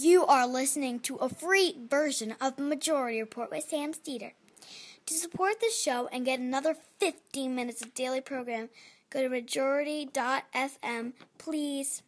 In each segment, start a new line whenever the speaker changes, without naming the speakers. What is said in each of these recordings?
You are listening to a free version of the Majority Report with Sam Steeder. To support the show and get another 15 minutes of daily program, go to majority.fm, please.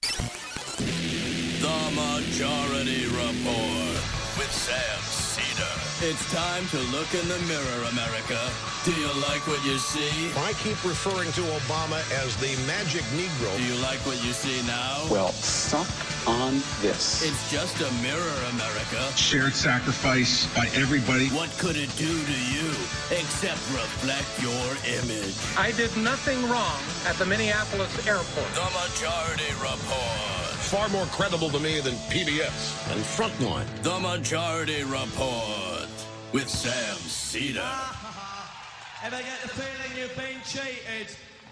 The Majority Report with Sam Steeder. It's time to look in the mirror, America. Do you like what you see?
I keep referring to Obama as the magic Negro.
Do you like what you see now?
Well, suck on this.
It's just a mirror, America.
Shared sacrifice by everybody.
What could it do to you except reflect your image?
I did nothing wrong at the Minneapolis airport.
The Majority Report.
Far more credible to me than PBS and Frontline.
The Majority Report with Sam Steeder.
Ever get the feeling you've been cheated?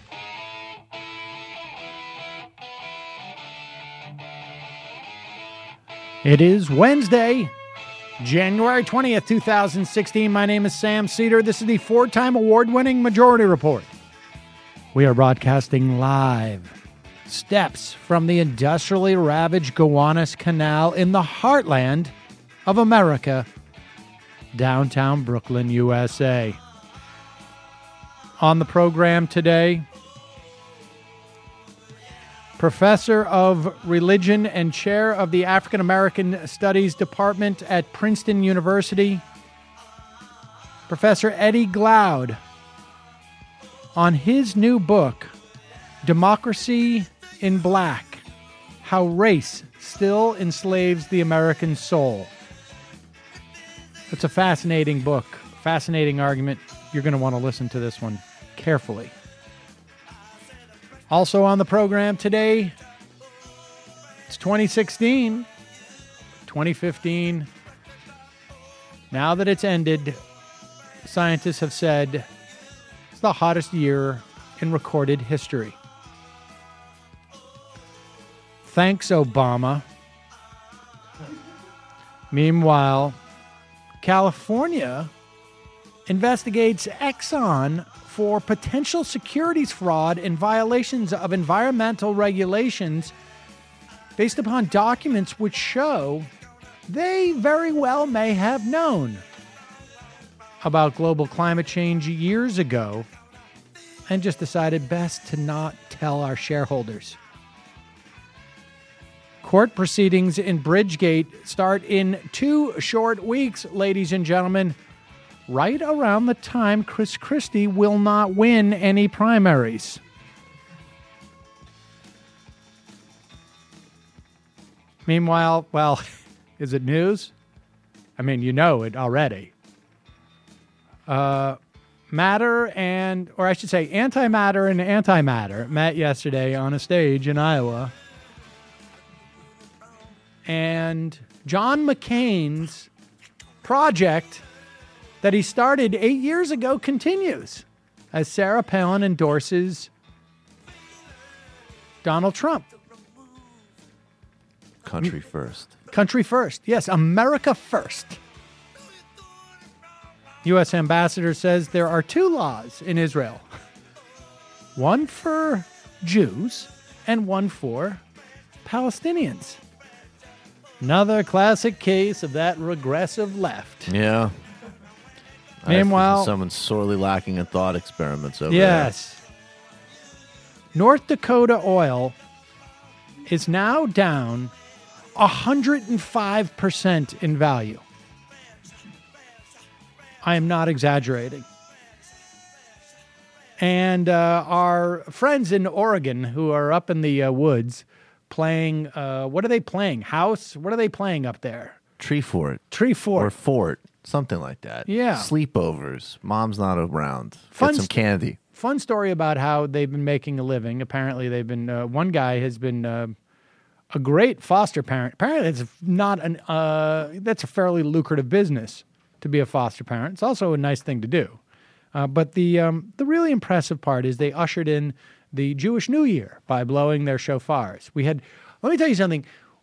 It is Wednesday, January 20th, 2016. My name is Sam Steeder. This is the four-time award-winning Majority Report. We are broadcasting live steps from the industrially ravaged Gowanus Canal in the heartland of America, downtown Brooklyn, USA. On the program today, Professor of Religion and Chair of the African American Studies Department at Princeton University, Professor Eddie Glaude, on his new book, Democracy in Black: How Race Still Enslaves the American Soul. It's a fascinating book, fascinating argument. You're going to want to listen to this one carefully. Also on the program today, it's 2016, 2015. Now that it's ended, scientists have said it's the hottest year in recorded history. Thanks, Obama. Meanwhile, California investigates Exxon for potential securities fraud and violations of environmental regulations based upon documents which show they very well may have known about global climate change years ago and just decided best to not tell our shareholders. Court proceedings in Bridgegate start in 2 short weeks, ladies and gentlemen, right around the time Chris Christie will not win any primaries. Meanwhile, well, is it news? I mean, you know it already. Matter and, or I should say, antimatter and antimatter met yesterday on a stage in Iowa. And John McCain's project that he started 8 years ago continues as Sarah Palin endorses Donald Trump.
Country first.
Country first. Yes, America first. U.S. ambassador says there are 2 laws in Israel. One for Jews and one for Palestinians. Another classic case of that regressive left.
Yeah.
Meanwhile,
someone's sorely lacking in thought experiments over
yes. North Dakota oil is now down 105% in value. I am not exaggerating. And our friends in Oregon who are up in the woods playing, what are they playing? House? What are they playing up there?
Tree fort.
Tree fort.
Or fort. Something like that.
Yeah.
Sleepovers. Mom's not around.
Fun
Get some candy.
Fun story about how they've been making a living. Apparently, they've been, one guy has been a great foster parent. Apparently, it's not an, that's a fairly lucrative business to be a foster parent. It's also a nice thing to do. But the really impressive part is they ushered in the Jewish New Year by blowing their shofars. Let me tell you something.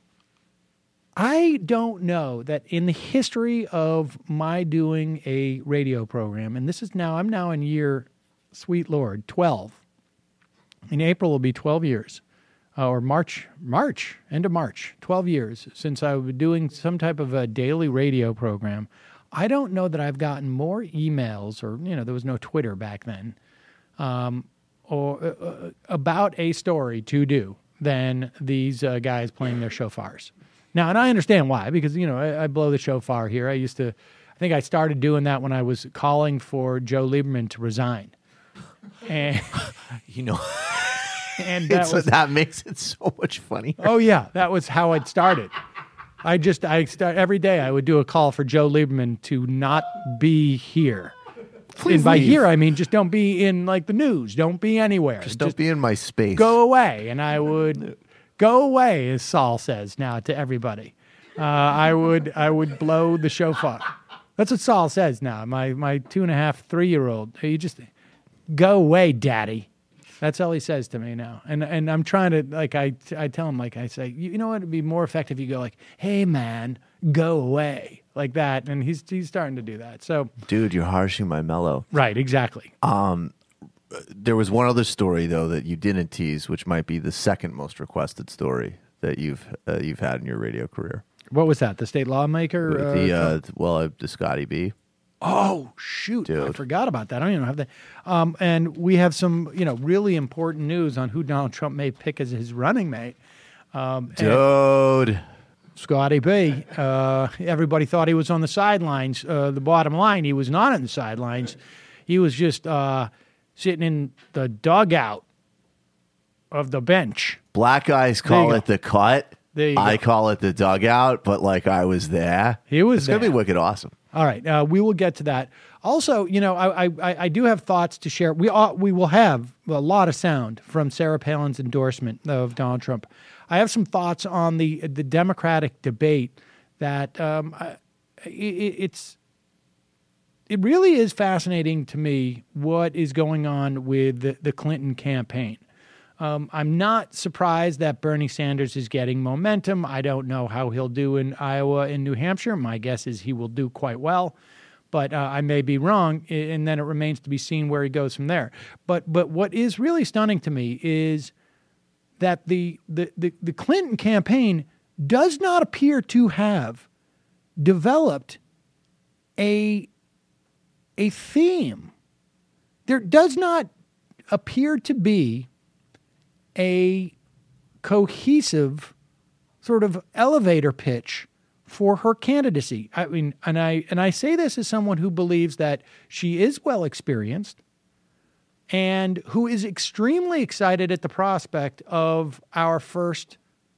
I don't know that in the history of my doing a radio program, and I'm now in year, sweet Lord, 12. In April will be 12 years or end of March, 12 years since I was doing some type of a daily radio program. I don't know that I've gotten more emails, or, there was no Twitter back then, or about a story to do than these guys playing their shofars. Now, and I understand why, because, I blow the shofar here. I think I started doing that when I was calling for Joe Lieberman to resign. And, and
that makes it so much funnier.
Oh, yeah. That was how it started. Every day I would do a call for Joe Lieberman to not be here.
Please
and by
leave.
here, I mean just don't be in the news. Don't be anywhere.
Just don't be in my space.
Go away. And I would go away, as Saul says now to everybody. I would blow the shofar. That's what Saul says now. My 2.5, 3-year-old. You just go away, Daddy. That's all he says to me now. And I'm trying to, I tell him, I say, you know what, it'd be more effective if you go hey, man, go away, like that. And he's starting to do that. So,
dude, you're harshing my mellow.
Right, exactly.
There was one other story, though, that you didn't tease, which might be the second most requested story that you've had in your radio career.
What was that? The state lawmaker?
The Scotty B.
Oh, shoot.
Dude.
I forgot about that. I don't even have that. And we have some, really important news on who Donald Trump may pick as his running mate.
Dude.
Scotty B. Everybody thought he was on the sidelines. The bottom line, he was not on the sidelines. He was just sitting in the dugout of the bench.
Black guys call it the cut. I call it the dugout, but I was there.
He was
It's going to be wicked awesome.
All right, we will get to that. Also, I do have thoughts to share. We will have a lot of sound from Sarah Palin's endorsement of Donald Trump. I have some thoughts on the Democratic debate that it really is fascinating to me what is going on with the Clinton campaign. I'm not surprised that Bernie Sanders is getting momentum. I don't know how he'll do in Iowa and New Hampshire. My guess is he will do quite well, but I may be wrong, and then it remains to be seen where he goes from there. But what is really stunning to me is that the Clinton campaign does not appear to have developed a theme. There does not appear to be a cohesive sort of elevator pitch for her candidacy. I mean, and I say this as someone who believes that she is well experienced and who is extremely excited at the prospect of our first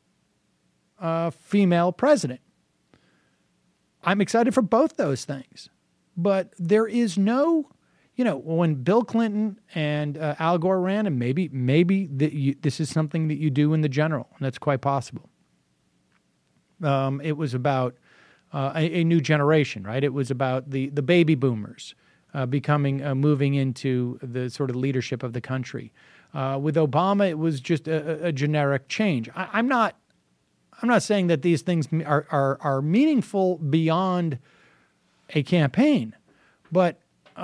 female president. I'm excited for both those things, but there is no, when Bill Clinton and Al Gore ran, and maybe this is something that you do in the general, and that's quite possible. It was about a new generation, right? It was about the baby boomers moving into the sort of leadership of the country. With Obama, it was just a generic change. I'm not saying that these things are meaningful beyond a campaign, but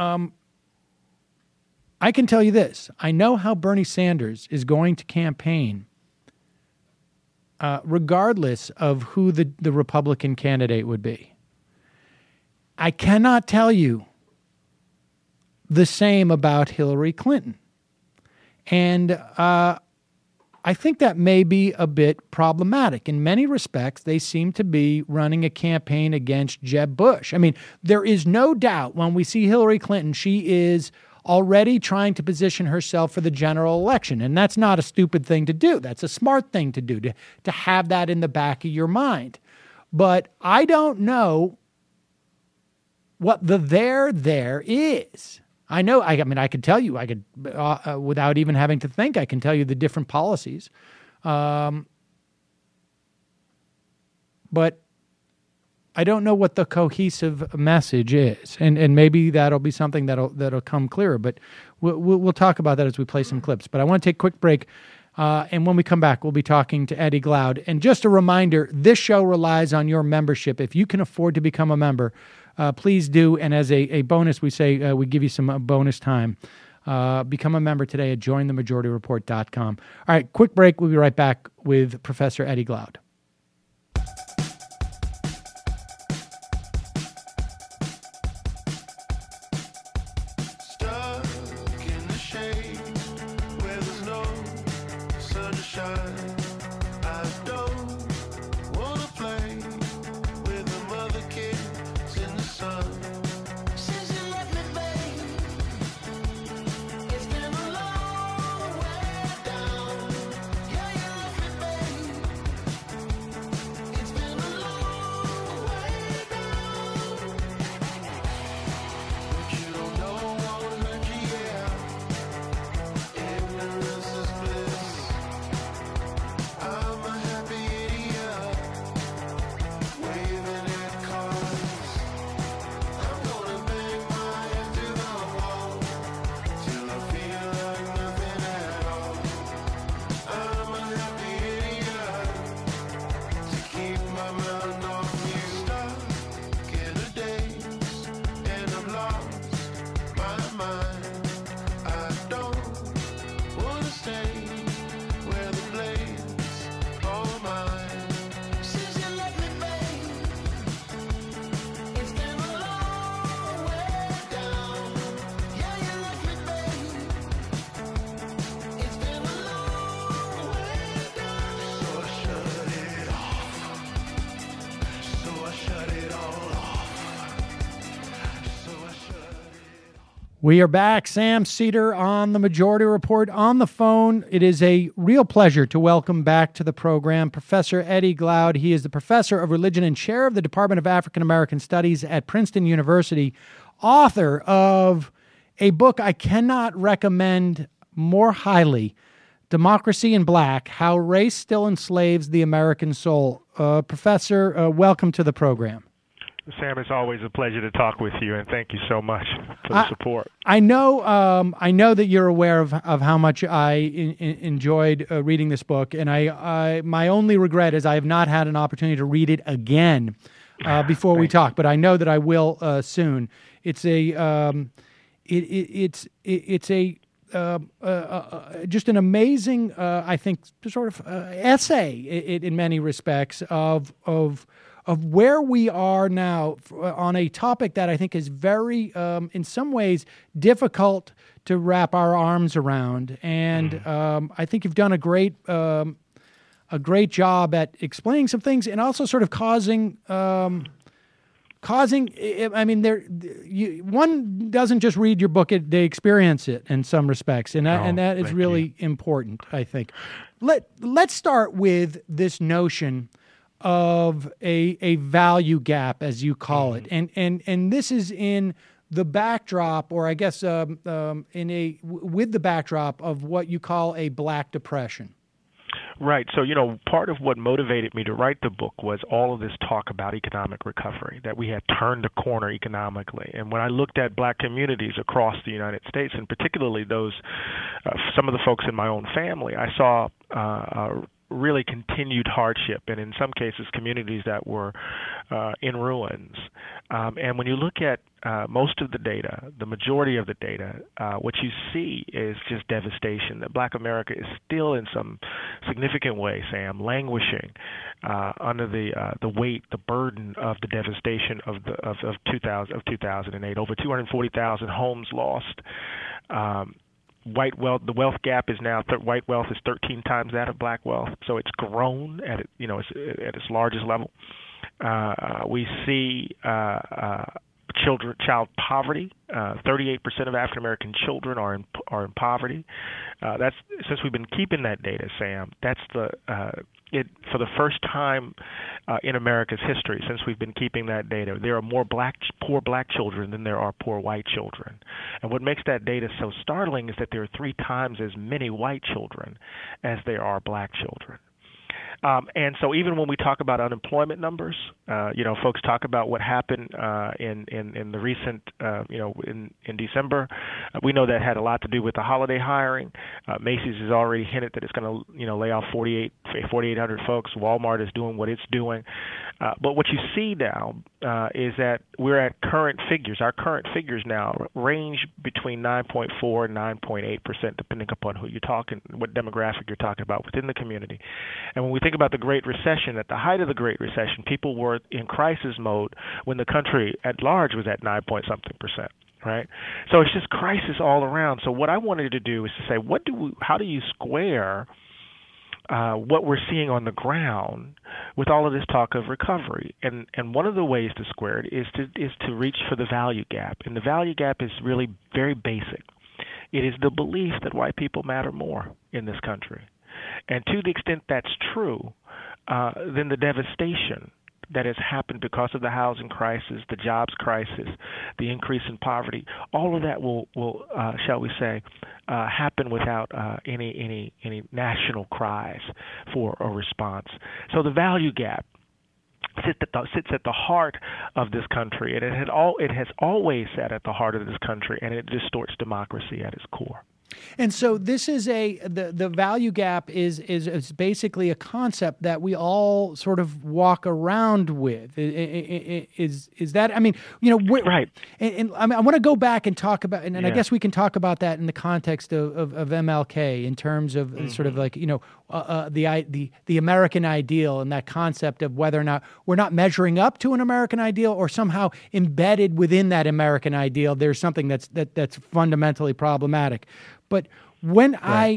I can tell you this. I know how Bernie Sanders is going to campaign regardless of who the Republican candidate would be. I cannot tell you the same about Hillary Clinton. And I think that may be a bit problematic. In many respects, they seem to be running a campaign against Jeb Bush. I mean, there is no doubt when we see Hillary Clinton, she is already trying to position herself for the general election. And that's not a stupid thing to do. That's a smart thing to do, to have that in the back of your mind. But I don't know what the there is. I know, I could tell you, without even having to think, I can tell you the different policies. But I don't know what the cohesive message is, and maybe that'll be something that'll come clearer. But we'll talk about that as we play some clips. But I want to take a quick break, and when we come back, we'll be talking to Eddie Glaude. And just a reminder, this show relies on your membership. If you can afford to become a member, please do. And as a bonus, we say we give you some bonus time Become a member today at jointhemajorityreport.com. All right, quick break. We'll be right back with Professor Eddie Glaude. We are back. Sam Seder on the Majority Report on the phone. It is a real pleasure to welcome back to the program Professor Eddie Glaude. He is the professor of religion and chair of the Department of African American Studies at Princeton University, author of a book I cannot recommend more highly, Democracy in Black, How Race Still Enslaves the American Soul. Professor, welcome to the program.
Sam, it's always a pleasure to talk with you, and thank you so much for the support.
I know that you're aware of how much I enjoyed reading this book, and I my only regret is I have not had an opportunity to read it again before we talk. But I know that I will soon. It's a just an amazing, I think, sort of essay in many respects of where we are now on a topic that I think is very, in some ways, difficult to wrap our arms around. And I think you've done a great job at explaining some things and also sort of causing. I mean, one doesn't just read your book; they experience it in some respects, and that is really important, I think. Let's start with this notion of a value gap, as you call it, and this is in the backdrop, or I guess with the backdrop of what you call a Black Depression.
Right. So, part of what motivated me to write the book was all of this talk about economic recovery, that we had turned the corner economically. And when I looked at Black communities across the United States, and particularly those, some of the folks in my own family, I saw really continued hardship, and in some cases communities that were in ruins. And when you look at most of the data, the majority of the data, what you see is just devastation. That Black America is still in some significant way, Sam, languishing under the weight, the burden of the devastation of 2008. Over 240,000 homes lost. White wealth, the wealth gap is now white wealth is 13 times that of Black wealth, so it's grown at its largest level. We see child poverty. 38% of African American children are in poverty. That's since we've been keeping that data, Sam. That's for the first time in America's history, since we've been keeping that data, there are more poor black children than there are poor white children. And what makes that data so startling is that there are 3 times as many white children as there are Black children. And so even when we talk about unemployment numbers, folks talk about what happened in the recent, in December. We know that had a lot to do with the holiday hiring. Macy's has already hinted that it's going to, lay off 4,800 folks. Walmart is doing what it's doing. But what you see now is that we're at current figures. Our current figures now range between 9.4 and 9.8%, depending upon who you're talking, what demographic you're talking about within the community. And when we think about the Great Recession, at the height of the Great Recession, people were in crisis mode when the country at large was at 9-point-something%. Right, so it's just crisis all around. So what I wanted to do is to say, how do you square what we're seeing on the ground with all of this talk of recovery? And one of the ways to square it is to reach for the value gap. And the value gap is really very basic. It is the belief that white people matter more in this country. And to the extent that's true, then the devastation that has happened because of the housing crisis, the jobs crisis, the increase in poverty, all of that will shall we say, happen without any national cries for a response. So the value gap sits at the heart of this country, and it has always sat at the heart of this country, and it distorts democracy at its core.
And so this is the value gap is basically a concept that we all sort of walk around with. Is that, I mean, right? And I mean, I want to go back and talk about, and I guess we can talk about that in the context of MLK in terms of sort of like the American ideal and that concept of whether or not we're not measuring up to an American ideal, or somehow embedded within that American ideal there's something that's fundamentally problematic. But when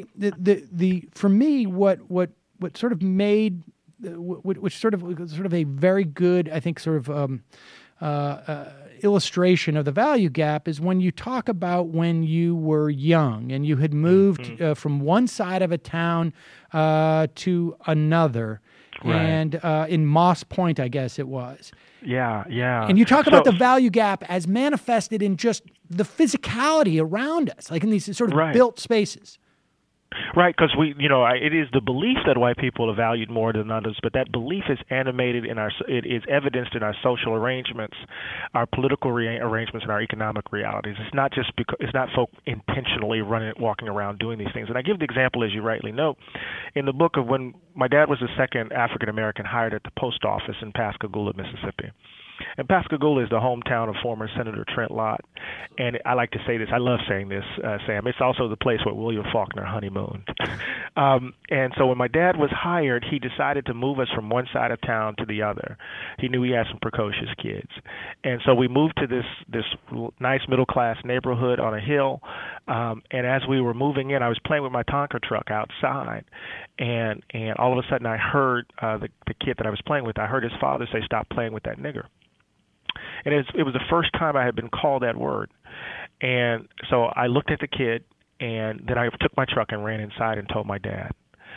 for me, what sort of made, which sort of a very good, I think, sort of illustration of the value gap is when you talk about when you were young and you had moved from one side of a town to another. Right. And in Moss Point, I guess it was.
Yeah.
And you talk about the value gap as manifested in just the physicality around us, like in these sort of built spaces.
Right, because it is the belief that white people are valued more than others, but that belief is animated it is evidenced in our social arrangements, our political arrangements, and our economic realities. It's not just because it's not folk intentionally walking around doing these things. And I give the example, as you rightly note, in the book of when my dad was the second African American hired at the post office in Pascagoula, Mississippi. And Pascagoula is the hometown of former Senator Trent Lott. And I like to say this, I love saying this, Sam, it's also the place where William Faulkner honeymooned. And so when my dad was hired, he decided to move us from one side of town to the other. He knew he had some precocious kids. And so we moved to this nice middle-class neighborhood on a hill. And as we were moving in, I was playing with my Tonka truck outside. And all of a sudden I heard the kid that I was playing with, I heard his father say, "Stop playing with that nigger." And it was the first time I had been called that word. And so I looked at the kid, and then I took my truck and ran inside and told my dad.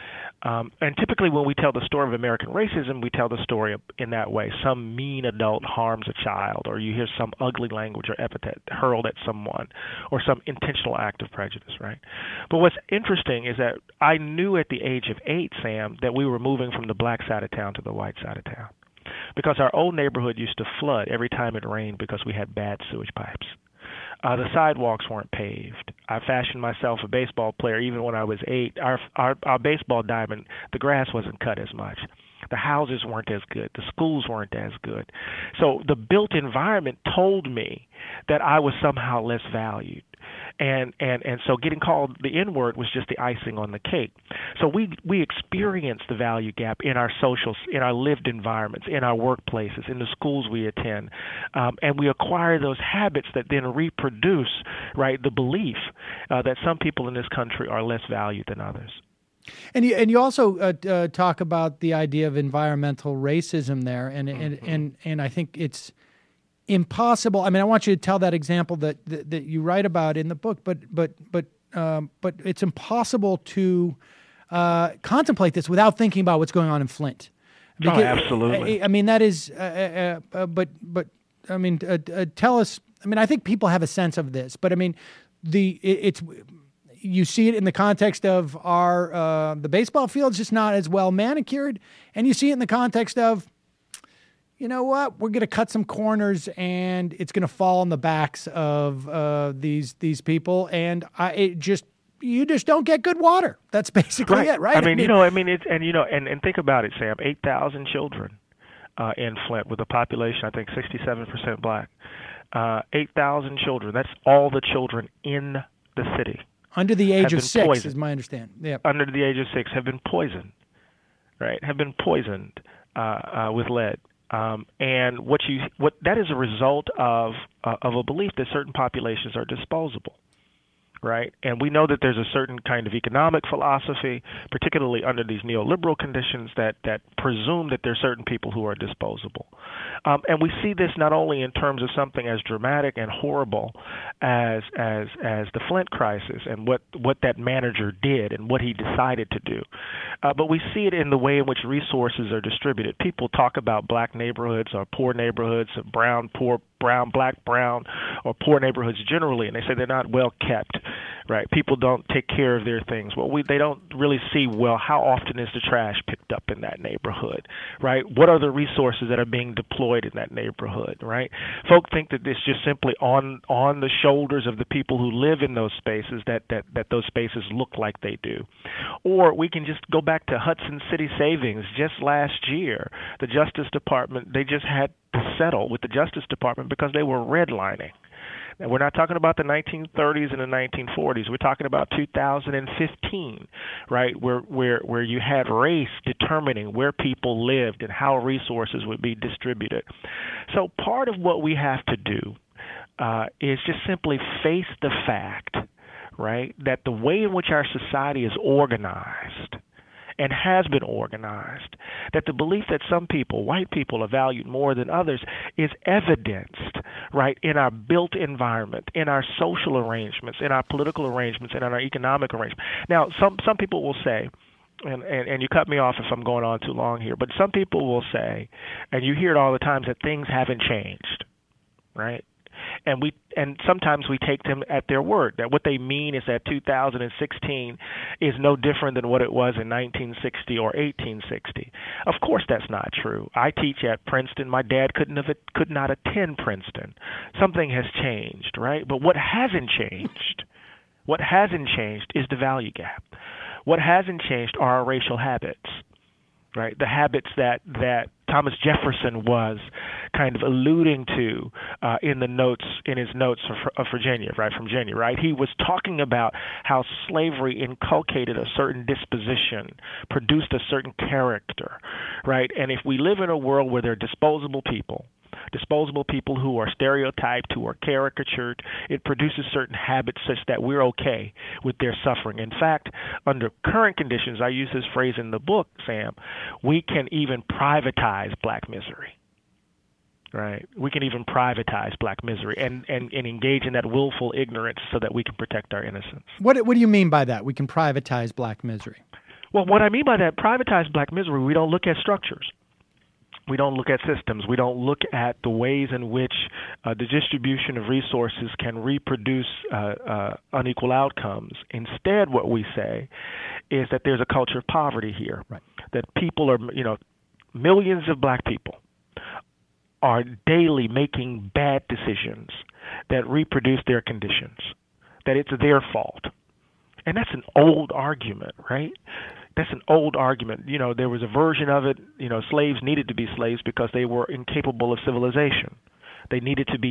And typically when we tell the story of American racism, we tell the story in that way. Some mean adult harms a child, or you hear some ugly language or epithet hurled at someone, or some intentional act of prejudice, right? But what's interesting is that I knew at the age of 8, Sam, that we were moving from the black side of town to the white side of town. Because our old neighborhood used to flood every time it rained because we had bad sewage pipes. The sidewalks weren't paved. I fashioned myself a baseball player even when I was 8. Our baseball diamond, the grass wasn't cut as much. The houses weren't as good. The schools weren't as good. So the built environment told me that I was somehow less valued. And so getting called the N-word was just the icing on the cake. So we experienced the value gap in our in our lived environments, in our workplaces, in the schools we attend, and we acquire those habits that then reproduce, right, the belief that some people in this country are less valued than others.
And you also talk about the idea of environmental racism there, and I think it's impossible. I mean, I want you to tell that example that you write about in the book, but it's impossible to contemplate this without thinking about what's going on in Flint.
Because, absolutely.
I mean, that is, but I mean, tell us. I mean, I think people have a sense of this, but I mean, it's. You see it in the context of the baseball field's just not as well manicured, and you see it in the context of, you know what, we're going to cut some corners and it's going to fall on the backs of these people, and it just you just don't get good water. That's basically it, right?
I mean, and think about it, Sam. 8,000 children in Flint with a population, I think, 67% black. 8,000 children. That's all the children in the city.
Under the age of 6,
poisoned.
is my understanding. Yep.
Under the age of 6 have been poisoned, right? Have been poisoned with lead. And what that is a result of a belief that certain populations are disposable. Right, and we know that there's a certain kind of economic philosophy, particularly under these neoliberal conditions, that presume that there are certain people who are disposable. And we see this not only in terms of something as dramatic and horrible as the Flint crisis and what that manager did and what he decided to do, but we see it in the way in which resources are distributed. People talk about black neighborhoods or poor neighborhoods, brown, poor, brown, black, brown, or poor neighborhoods generally, and they say they're not well kept, right? People don't take care of their things. Well, they don't really see, well, how often is the trash picked up in that neighborhood, right? What are the resources that are being deployed in that neighborhood, right? Folk think that it's just simply on the shoulders of the people who live in those spaces that those spaces look like they do. Or we can just go back to Hudson City Savings just last year. The Justice Department, they just had to settle with the Justice Department because they were redlining. Now, we're not talking about the 1930s and the 1940s. We're talking about 2015, right, where you had race determining where people lived and how resources would be distributed. So part of what we have to do is just simply face the fact, right, that the way in which our society is organized and has been organized, that the belief that some people, white people, are valued more than others is evidenced, right, in our built environment, in our social arrangements, in our political arrangements, and in our economic arrangements. Now, some people will say, and you cut me off if I'm going on too long here, but some people will say, and you hear it all the time, that things haven't changed, right? And sometimes we take them at their word, that what they mean is that 2016 is no different than what it was in 1960 or 1860. Of course that's not true. I teach at Princeton. My dad could not attend Princeton. Something has changed, right? But what hasn't changed is the value gap. What hasn't changed are our racial habits, right? The habits that Thomas Jefferson was kind of alluding to in his notes of Virginia, right, from Virginia, right? He was talking about how slavery inculcated a certain disposition, produced a certain character, right? And if we live in a world where there are disposable people who are stereotyped, who are caricatured, it produces certain habits such that we're okay with their suffering. In fact, under current conditions, I use this phrase in the book, Sam, we can even privatize black misery. Right? We can even privatize black misery and engage in that willful ignorance so that we can protect our innocence.
What do you mean by that? We can privatize black misery?
Well, what I mean by that, privatize black misery, we don't look at structures. We don't look at systems. We don't look at the ways in which the distribution of resources can reproduce unequal outcomes. Instead, what we say is that there's a culture of poverty here, right. That people are, millions of black people are daily making bad decisions that reproduce their conditions, that it's their fault. And that's an old argument, right? That's an old argument. There was a version of it, slaves needed to be slaves because they were incapable of civilization. They needed to be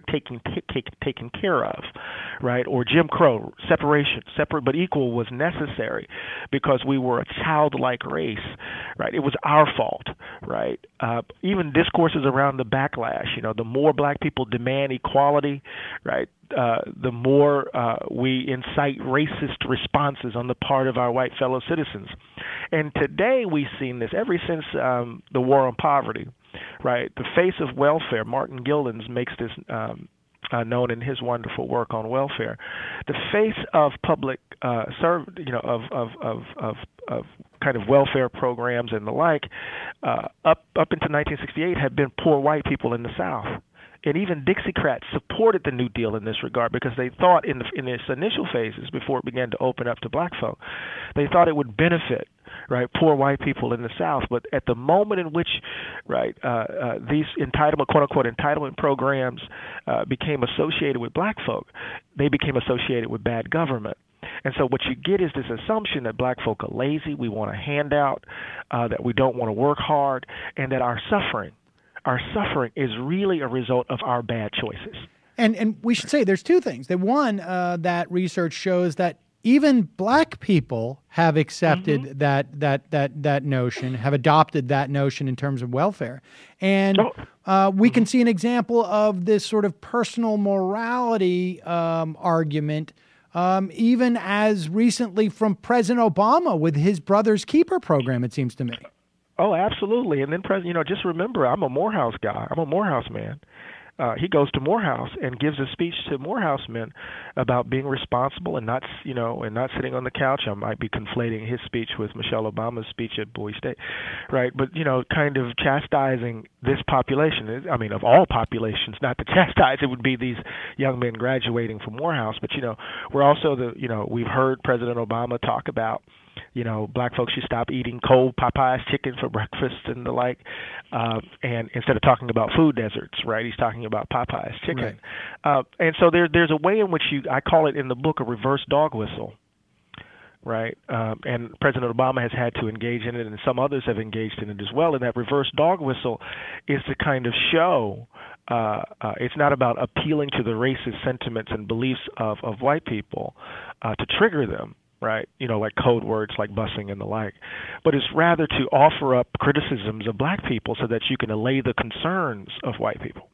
taken care of, right? Or Jim Crow, separate but equal was necessary because we were a childlike race, right? It was our fault, right? Even discourses around the backlash, the more black people demand equality, right? The more we incite racist responses on the part of our white fellow citizens. And today we've seen this ever since the war on poverty, right? The face of welfare, Martin Gildens makes this known in his wonderful work on welfare. The face of public of kind of welfare programs and the like up into 1968 had been poor white people in the South. And even Dixiecrats supported the New Deal in this regard because they thought in its initial phases, before it began to open up to black folk, they thought it would benefit, right, poor white people in the South. But at the moment in which, right, these quote-unquote entitlement programs became associated with black folk, they became associated with bad government. And so what you get is this assumption that black folk are lazy, we want a handout, that we don't want to work hard, and that our suffering is really a result of our bad choices.
And we should say there's two things. That one, that research shows that even black people have accepted that notion, have adopted that notion in terms of welfare. And we can see an example of this sort of personal morality argument even as recently from President Obama with his Brother's Keeper program, it seems to me.
Oh, absolutely. And then, just remember, I'm a Morehouse guy. I'm a Morehouse man. He goes to Morehouse and gives a speech to Morehouse men about being responsible and not sitting on the couch. I might be conflating his speech with Michelle Obama's speech at Bowie State, right? But, kind of chastising this population. I mean, of all populations, not to chastise, it would be these young men graduating from Morehouse. But, we're also we've heard President Obama talk about, black folks should stop eating cold Popeye's chicken for breakfast and the like. And instead of talking about food deserts, right, he's talking about Popeye's chicken. Right. And so there's a way in which I call it in the book a reverse dog whistle, right? And President Obama has had to engage in it, and some others have engaged in it as well. And that reverse dog whistle is to kind of show it's not about appealing to the racist sentiments and beliefs of white people to trigger them, right? Like code words like busing and the like. But it's rather to offer up criticisms of black people so that you can allay the concerns of white people.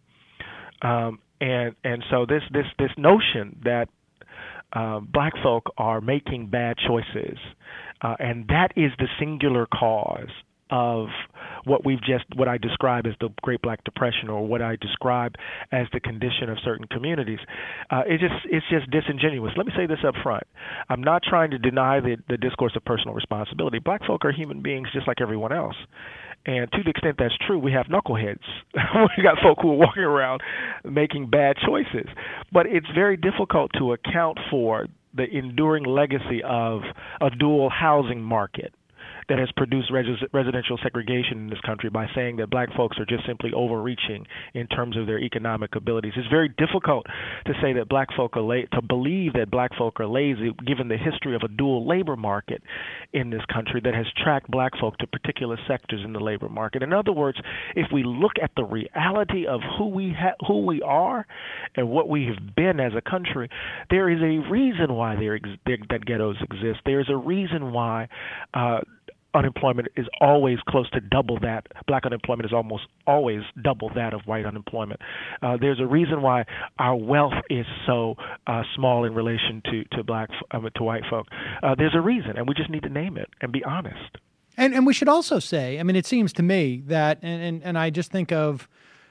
And so this notion that black folk are making bad choices, and that is the singular cause of what I describe as the Great Black Depression, or what I describe as the condition of certain communities. It's just disingenuous. Let me say this up front. I'm not trying to deny the discourse of personal responsibility. Black folk are human beings just like everyone else. And to the extent that's true, we have knuckleheads. We got folk who are walking around making bad choices. But it's very difficult to account for the enduring legacy of a dual housing market that has produced residential segregation in this country by saying that black folks are just simply overreaching in terms of their economic abilities. It's very difficult to say that black folk are to believe that black folk are lazy, given the history of a dual labor market in this country that has tracked black folk to particular sectors in the labor market. In other words, if we look at the reality of who we are and what we have been as a country, there is a reason why that ghettos exist. There is a reason why unemployment is always close to double that. Black unemployment is almost always double that of white unemployment. There's a reason why our wealth is so small in relation to white folk. There's a reason, and we just need to name it and be honest.
And we should also say, I mean, it seems to me that, and I just think of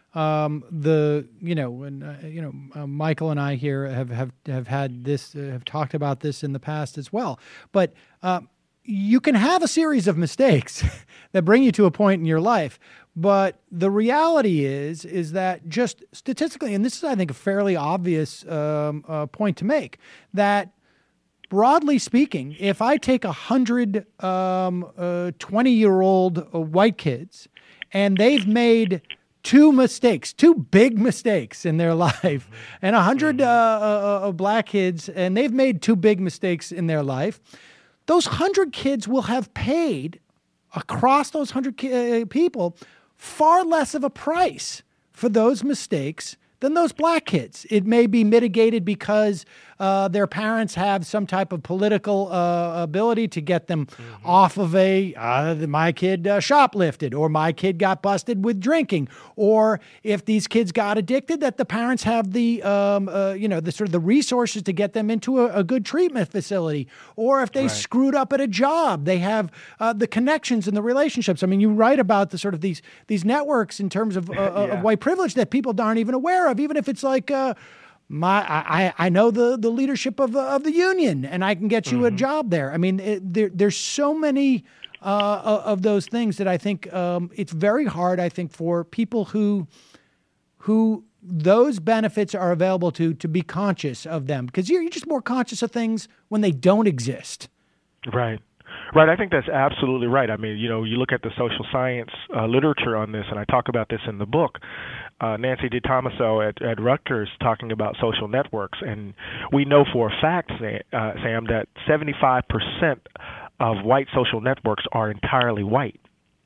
Michael and I here have had this, have talked about this in the past as well, but you can have a series of mistakes that bring you to a point in your life, but the reality is that just statistically, and this is, I think, a fairly obvious point to make, that broadly speaking, if I take 100 20-year-old white kids and they've made two big mistakes in their life, and 100 black kids and they've made two big mistakes in their life, those 100 kids will have paid, across those 100 people, far less of a price for those mistakes than those black kids. It may be mitigated because their parents have some type of political ability to get them off of my kid shoplifted, or my kid got busted with drinking, or if these kids got addicted, that the parents have the sort of the resources to get them into a good treatment facility, or if they screwed up at a job, they have the connections and the relationships. I mean, you write about the sort of these networks in terms of white privilege that people aren't even aware of, even if it's like I know the leadership of the union, and I can get you a job there. I mean, there's so many of those things that I think it's very hard, I think, for people who those benefits are available to be conscious of them, because you're just more conscious of things when they don't exist.
Right. Right, I think that's absolutely right. I mean, you look at the social science literature on this, and I talk about this in the book. Nancy DiTomaso at Rutgers talking about social networks, and we know for a fact, Sam, that 75% of white social networks are entirely white,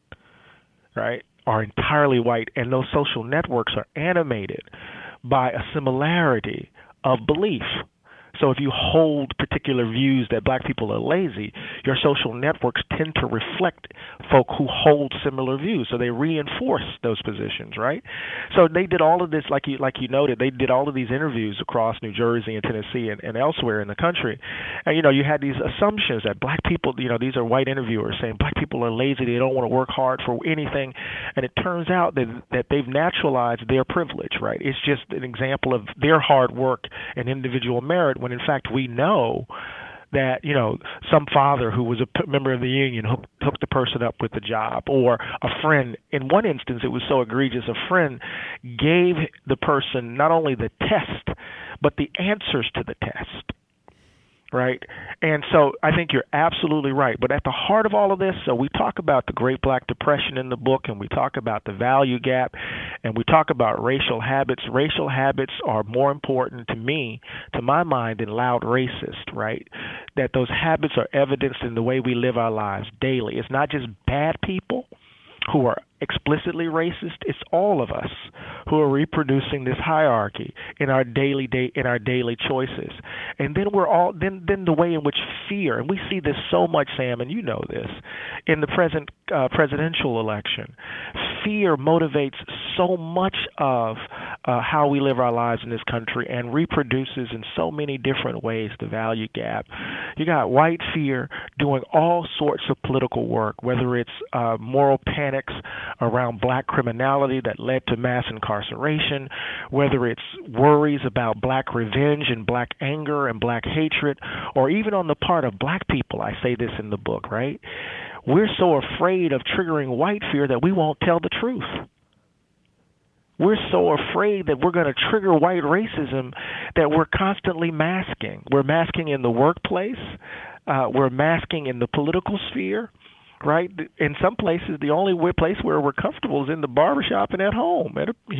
right? Are entirely white, and those social networks are animated by a similarity of belief. So if you hold particular views that black people are lazy, your social networks tend to reflect folk who hold similar views. So they reinforce those positions, right? So they did all of this, like you noted, they did all of these interviews across New Jersey and Tennessee and elsewhere in the country. And, you had these assumptions that black people, these are white interviewers saying black people are lazy, they don't want to work hard for anything. And it turns out that they've naturalized their privilege, right? It's just an example of their hard work and individual merit, when in fact we know that some father who was a member of the union hooked the person up with the job, or a friend. In one instance, it was so egregious, a friend gave the person not only the test but the answers to the test. Right? And so I think you're absolutely right. But at the heart of all of this, so we talk about the Great Black Depression in the book, and we talk about the value gap, and we talk about racial habits. Racial habits are more important to me, to my mind, than loud racist, right? That those habits are evidenced in the way we live our lives daily. It's not just bad people who are explicitly racist, it's all of us who are reproducing this hierarchy in our daily choices. And then then the way in which fear, and we see this so much, Sam, and you know this, in the present presidential election. Fear motivates so much of how we live our lives in this country, and reproduces in so many different ways the value gap. You got white fear doing all sorts of political work, whether it's moral panics around black criminality that led to mass incarceration, whether it's worries about black revenge and black anger and black hatred, or even on the part of black people. I say this in the book, right? We're so afraid of triggering white fear that we won't tell the truth. We're so afraid that we're going to trigger white racism that we're constantly masking. We're masking in the workplace. We're masking in the political sphere. Right? In some places, the only place where we're comfortable is in the barbershop and at home,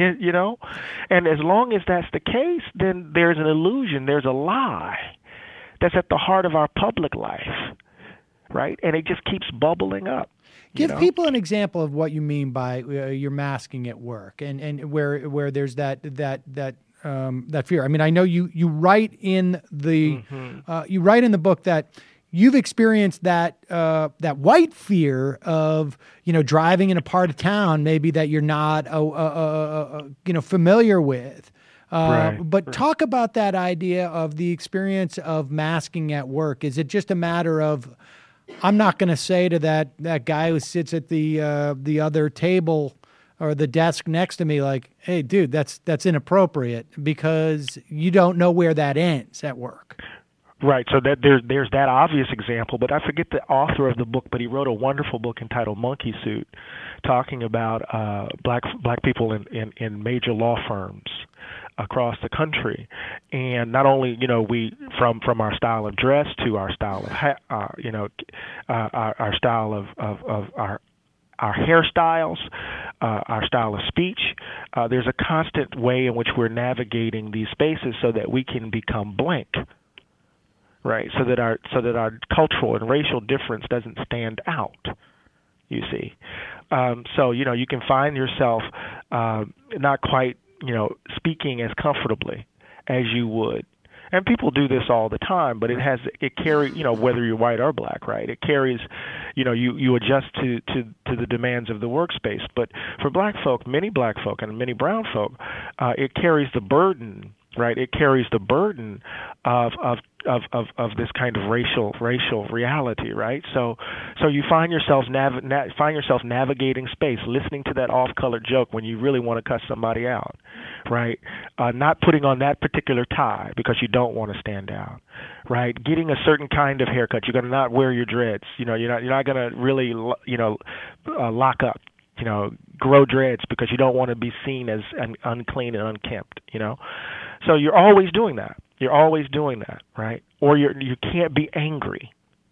And as long as that's the case, then there's an illusion, there's a lie that's at the heart of our public life, right? And it just keeps bubbling up.
Give people an example of what you mean by you're masking at work, and where there's that fear. I mean, I know you write in the book that you've experienced that white fear of driving in a part of town maybe that you're not familiar with. But talk about that idea of the experience of masking at work. Is it just a matter of, I'm not going to say to that guy who sits at the other table or the desk next to me, like, hey, dude, that's inappropriate, because you don't know where that ends at work.
Right, so that there's that obvious example, but I forget the author of the book, but he wrote a wonderful book entitled Monkey Suit, talking about black people in major law firms across the country, and not only we from our style of dress to our style of our style of our hairstyles, our style of speech. There's a constant way in which we're navigating these spaces so that we can become blank. Right, so that our cultural and racial difference doesn't stand out. You see, so you can find yourself not quite speaking as comfortably as you would, and people do this all the time. But it carries whether you're white or black, right? It carries you adjust to the demands of the workspace. But for black folk, many black folk and many brown folk, it carries the burden. Right, it carries the burden of this kind of racial reality, right? So you find yourself navigating space, listening to that off-color joke when you really want to cuss somebody out, right? Not putting on that particular tie because you don't want to stand out, right? Getting a certain kind of haircut. You're going to not wear your dreads. You're not going to really lock up. Grow dreads because you don't want to be seen as unclean and unkempt. So you're always doing that. You're always doing that, right? Or you can't be angry,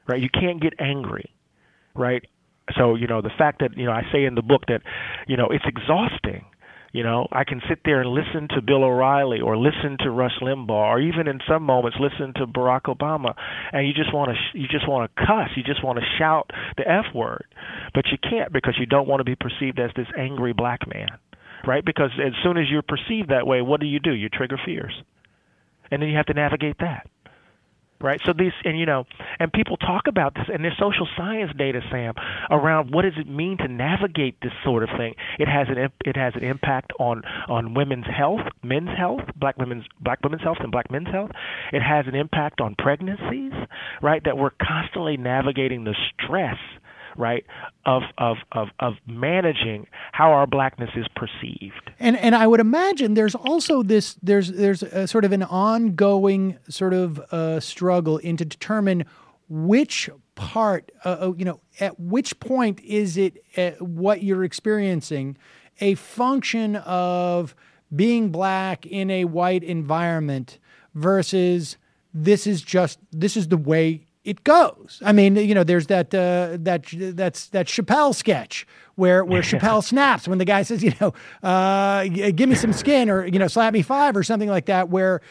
right? You can't get angry, right? So, the fact that, I say in the book that, it's exhausting. I can sit there and listen to Bill O'Reilly or listen to Rush Limbaugh, or even in some moments listen to Barack Obama, and you just want to cuss, you just want to shout the F word, but you can't because you don't want to be perceived as this angry black man, right? Because as soon as you're perceived that way, what do? You trigger fears, and then you have to navigate that. Right, so these, and people talk about this, and there's social science data, Sam, around what does it mean to navigate this sort of thing. It has an impact on women's health, men's health, black women's health, and black men's health. It has an impact on pregnancies, right? That we're constantly navigating the stress, right, of managing how our blackness is perceived.
And I would imagine there's also there's a sort of an ongoing sort of struggle to determine which part, at which point is it what you're experiencing a function of being black in a white environment versus this is the way it goes. I mean, there's that Chappelle sketch where Chappelle snaps when the guy says, give me some skin, or slap me 5 or something like that, where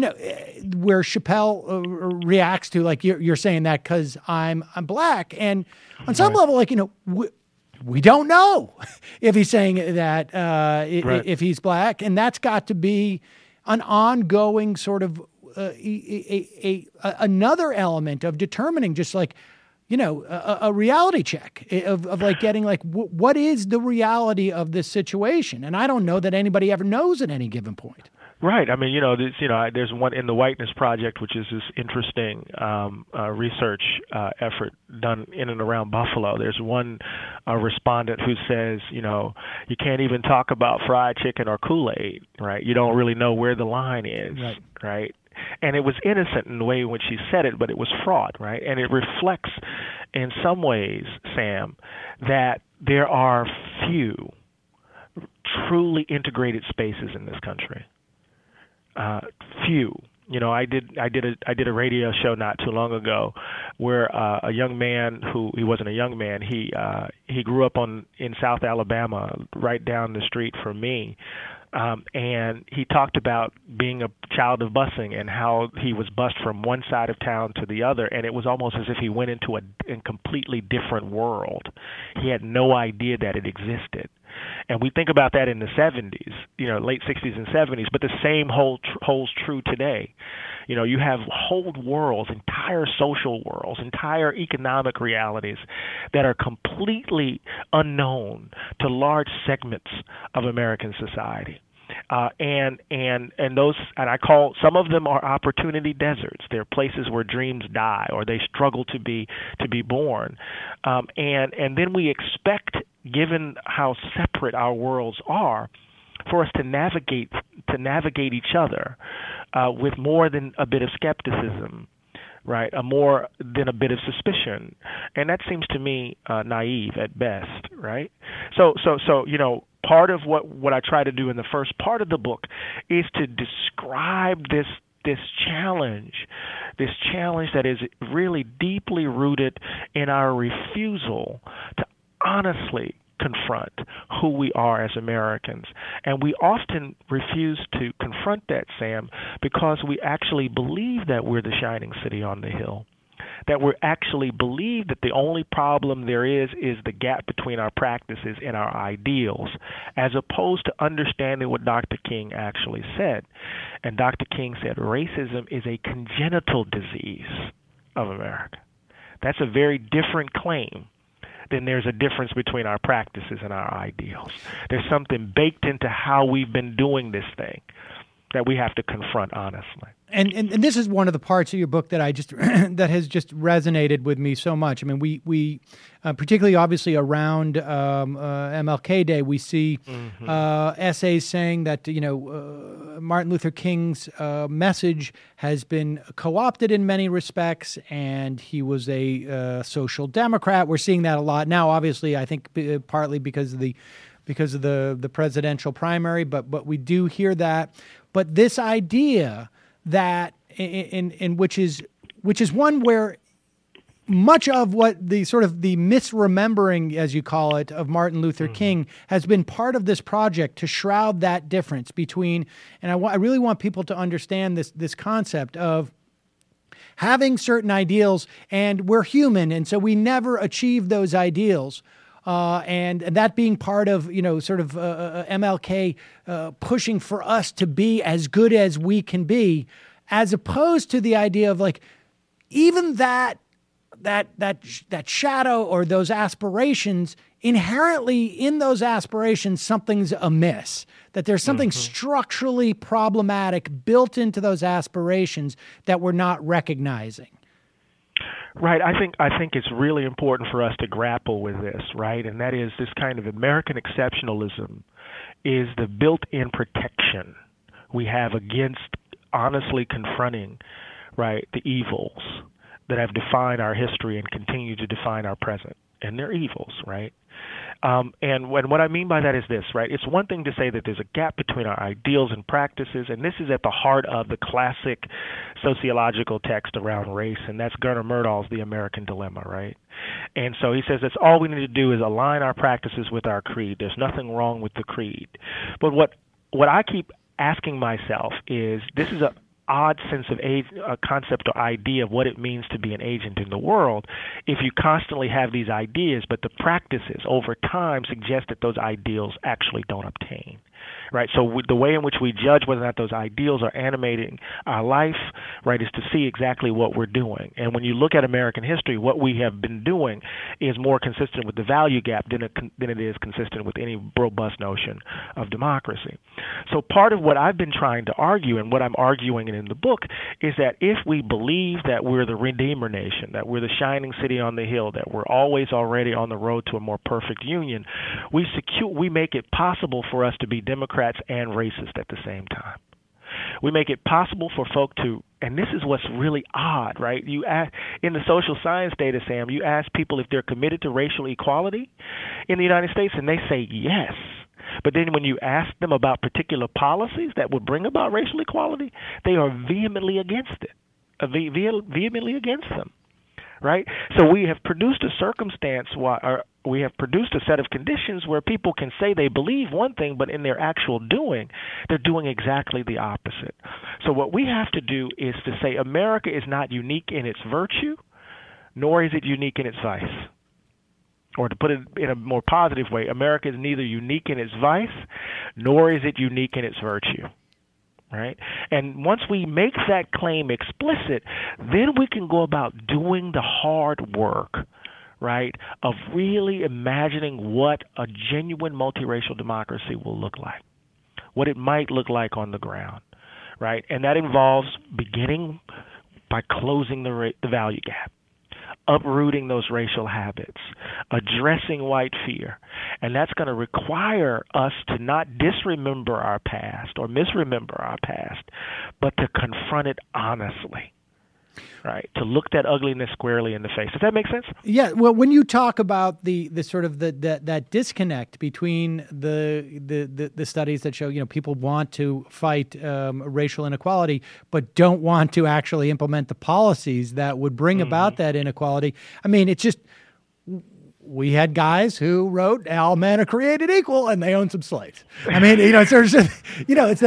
Chappelle reacts to, like you're saying that because I'm black, and on some level, we don't know if he's saying that if he's black, and that's got to be an ongoing sort of another element of determining, just like, a reality check of like getting like, what is the reality of this situation? And I don't know that anybody ever knows at any given point.
Right. I mean, there's one in the Whiteness Project, which is this interesting research effort done in and around Buffalo. There's one respondent who says, you can't even talk about fried chicken or Kool-Aid, right? You don't really know where the line is, right? And it was innocent in the way in which she said it, but it was fraught, right? And it reflects in some ways, Sam, that there are few truly integrated spaces in this country. Few. I did a radio show not too long ago where a young man he wasn't a young man, he grew up in South Alabama, right down the street from me. And he talked about being a child of busing and how he was bused from one side of town to the other, and it was almost as if he went into a completely different world. He had no idea that it existed. And we think about that in the 70s, late 60s and 70s, but the same holds true today. You have whole worlds, entire social worlds, entire economic realities that are completely unknown to large segments of American society. And I call some of them are opportunity deserts. They're places where dreams die or they struggle to be born. And then we expect, given how separate our worlds are, for us to navigate each other with more than a bit of skepticism, right? More than a bit of suspicion, and that seems to me naive at best, right? So part of what I try to do in the first part of the book is to describe this challenge that is really deeply rooted in our refusal to honestly confront who we are as Americans. And we often refuse to confront that, Sam, because we actually believe that we're the shining city on the hill, that we actually believe that the only problem there is the gap between our practices and our ideals, as opposed to understanding what Dr. King actually said. And Dr. King said racism is a congenital disease of America. That's a very different claim than there's a difference between our practices and our ideals. There's something baked into how we've been doing this thing that we have to confront honestly.
And this is one of the parts of your book that I just that has just resonated with me so much. I mean, we particularly obviously around MLK Day, we see essays saying that Martin Luther King's message has been co-opted in many respects, and he was a social democrat. We're seeing that a lot now. Obviously, I think partly because of the presidential primary, but we do hear that. But this idea that in which is one where much of what the sort of the misremembering, as you call it, of Martin Luther King has been part of this project to shroud that difference between, and I really want people to understand this concept of having certain ideals, and we're human, and so we never achieve those ideals. And that being part of, sort of MLK pushing for us to be as good as we can be, as opposed to the idea of like, even that shadow or those aspirations, inherently in those aspirations, something's amiss, that there's something structurally problematic built into those aspirations that we're not recognizing.
Right. I think it's really important for us to grapple with this, right? And that is this kind of American exceptionalism is the built-in protection we have against honestly confronting, right, the evils that have defined our history and continue to define our present. And they're evils, right? And what I mean by that is this, right? It's one thing to say that there's a gap between our ideals and practices, and this is at the heart of the classic sociological text around race, and that's Gunnar Myrdal's The American Dilemma, right? And so he says that's all we need to do is align our practices with our creed. There's nothing wrong with the creed. But what I keep asking myself is, this is a odd sense of a concept or idea of what it means to be an agent in the world if you constantly have these ideas, but the practices over time suggest that those ideals actually don't obtain. Right, so the way in which we judge whether or not those ideals are animating our life, right, is to see exactly what we're doing. And when you look at American history, what we have been doing is more consistent with the value gap than it is consistent with any robust notion of democracy. So part of what I've been trying to argue, and what I'm arguing in the book, is that if we believe that we're the Redeemer Nation, that we're the shining city on the hill, that we're always already on the road to a more perfect union, we make it possible for us to be Democrats and racist at the same time. We make it possible for folk to, and this is what's really odd, right? You ask, in the social science data, Sam, you ask people if they're committed to racial equality in the United States, and they say yes. But then when you ask them about particular policies that would bring about racial equality, they are vehemently against it, vehemently against them, right? So we have produced a circumstance we have produced a set of conditions where people can say they believe one thing, but in their actual doing, they're doing exactly the opposite. So what we have to do is to say America is not unique in its virtue, nor is it unique in its vice. Or to put it in a more positive way, America is neither unique in its vice, nor is it unique in its virtue. Right? And once we make that claim explicit, then we can go about doing the hard work, right, of really imagining what a genuine multiracial democracy will look like, what it might look like on the ground, right? And that involves beginning by closing the value gap, uprooting those racial habits, addressing white fear. And that's going to require us to not disremember our past or misremember our past, but to confront it honestly. Right, to look that ugliness squarely in the face. Does that make sense?
Yeah. Well, when you talk about the sort of that disconnect between the studies that show people want to fight racial inequality but don't want to actually implement the policies that would bring about that inequality. I mean, it's just, we had guys who wrote all men are created equal and they own some slaves. I mean, it's sort of, it's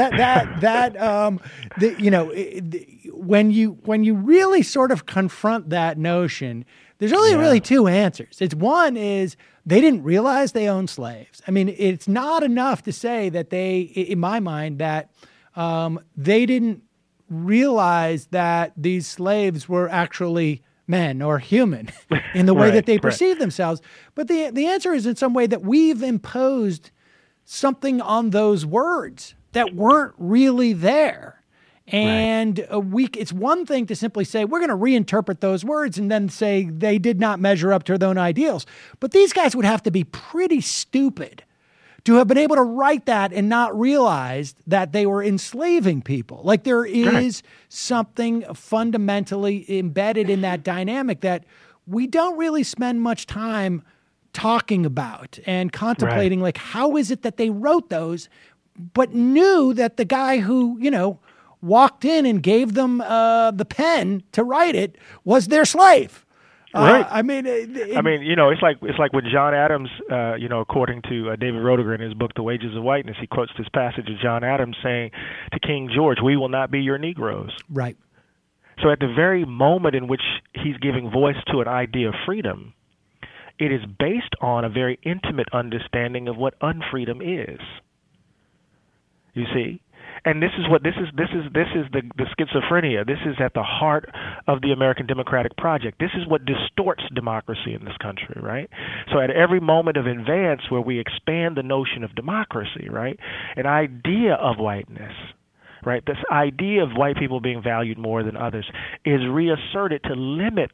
when you really sort of confront that notion, there's only really two answers. One is they didn't realize they owned slaves. I mean, it's not enough to say that they, in my mind, that they didn't realize that these slaves were actually men or human in the way that they perceive themselves. But the answer is in some way that we've imposed something on those words that weren't really there. And it's one thing to simply say, we're going to reinterpret those words and then say they did not measure up to their own ideals. But these guys would have to be pretty stupid to have been able to write that and not realize that they were enslaving people. Like, there is something fundamentally embedded in that dynamic that we don't really spend much time talking about and contemplating, like, how is it that they wrote those, but knew that the guy who, walked in and gave them the pen to write it was their slave.
Right.
I mean,
it's like when John Adams, according to David Roediger in his book *The Wages of Whiteness*, he quotes this passage of John Adams saying to King George, "We will not be your Negroes."
Right.
So at the very moment in which he's giving voice to an idea of freedom, it is based on a very intimate understanding of what unfreedom is. You see? And this is the schizophrenia. This is at the heart of the American Democratic Project. This is what distorts democracy in this country, right? So at every moment of advance where we expand the notion of democracy, right, an idea of whiteness, right, this idea of white people being valued more than others is reasserted to limit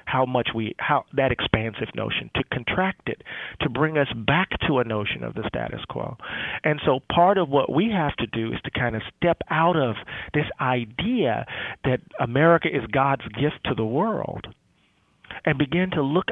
how that expansive notion, to contract it, to bring us back to a notion of the status quo. And so part of what we have to do is to kind of step out of this idea that America is God's gift to the world and begin to look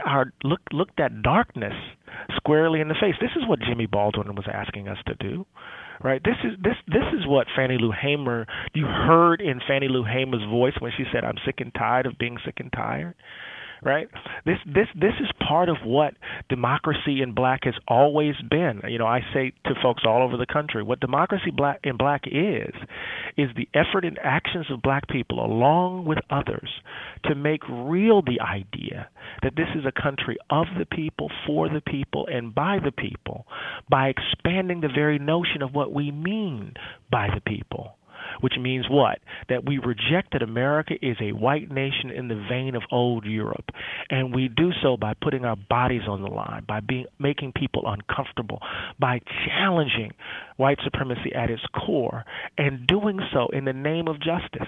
that darkness squarely in the face. This is what Jimmy Baldwin was asking us to do. Right. This is what Fannie Lou Hamer, you heard in Fannie Lou Hamer's voice when she said, "I'm sick and tired of being sick and tired." Right. This is part of what democracy in black has always been. I say to folks all over the country, what democracy in black is the effort and actions of black people along with others to make real the idea that this is a country of the people, for the people, and by the people, by expanding the very notion of what we mean by the people. Which means what? That we reject that America is a white nation in the vein of old Europe. And we do so by putting our bodies on the line, by making people uncomfortable, by challenging white supremacy at its core, and doing so in the name of justice.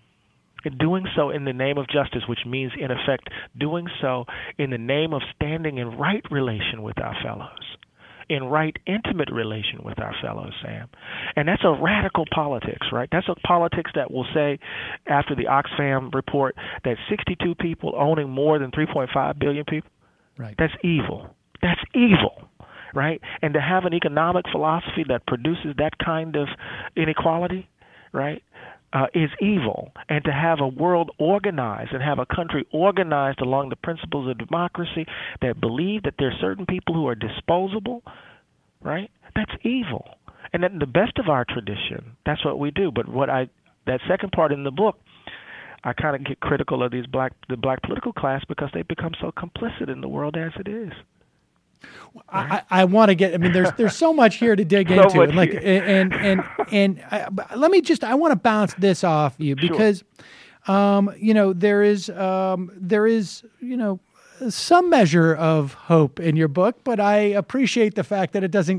And doing so in the name of justice, which means, in effect, doing so in the name of standing in right relation with our fellows. In right intimate relation with our fellows, Sam. And that's a radical politics, right? That's a politics that will say, after the Oxfam report, that 62 people owning more than 3.5 billion people,
right?
That's evil. That's evil, right? And to have an economic philosophy that produces that kind of inequality, right, is evil. And to have a world organized and have a country organized along the principles of democracy that believe that there are certain people who are disposable, right, that's evil. And in the best of our tradition, that's what we do. But that second part in the book, I kind of get critical of the black political class because they become so complicit in the world as it is.
I want to get. I mean, there's so much here to dig into, and I want to bounce this off you because, there is some measure of hope in your book, but I appreciate the fact that it doesn't.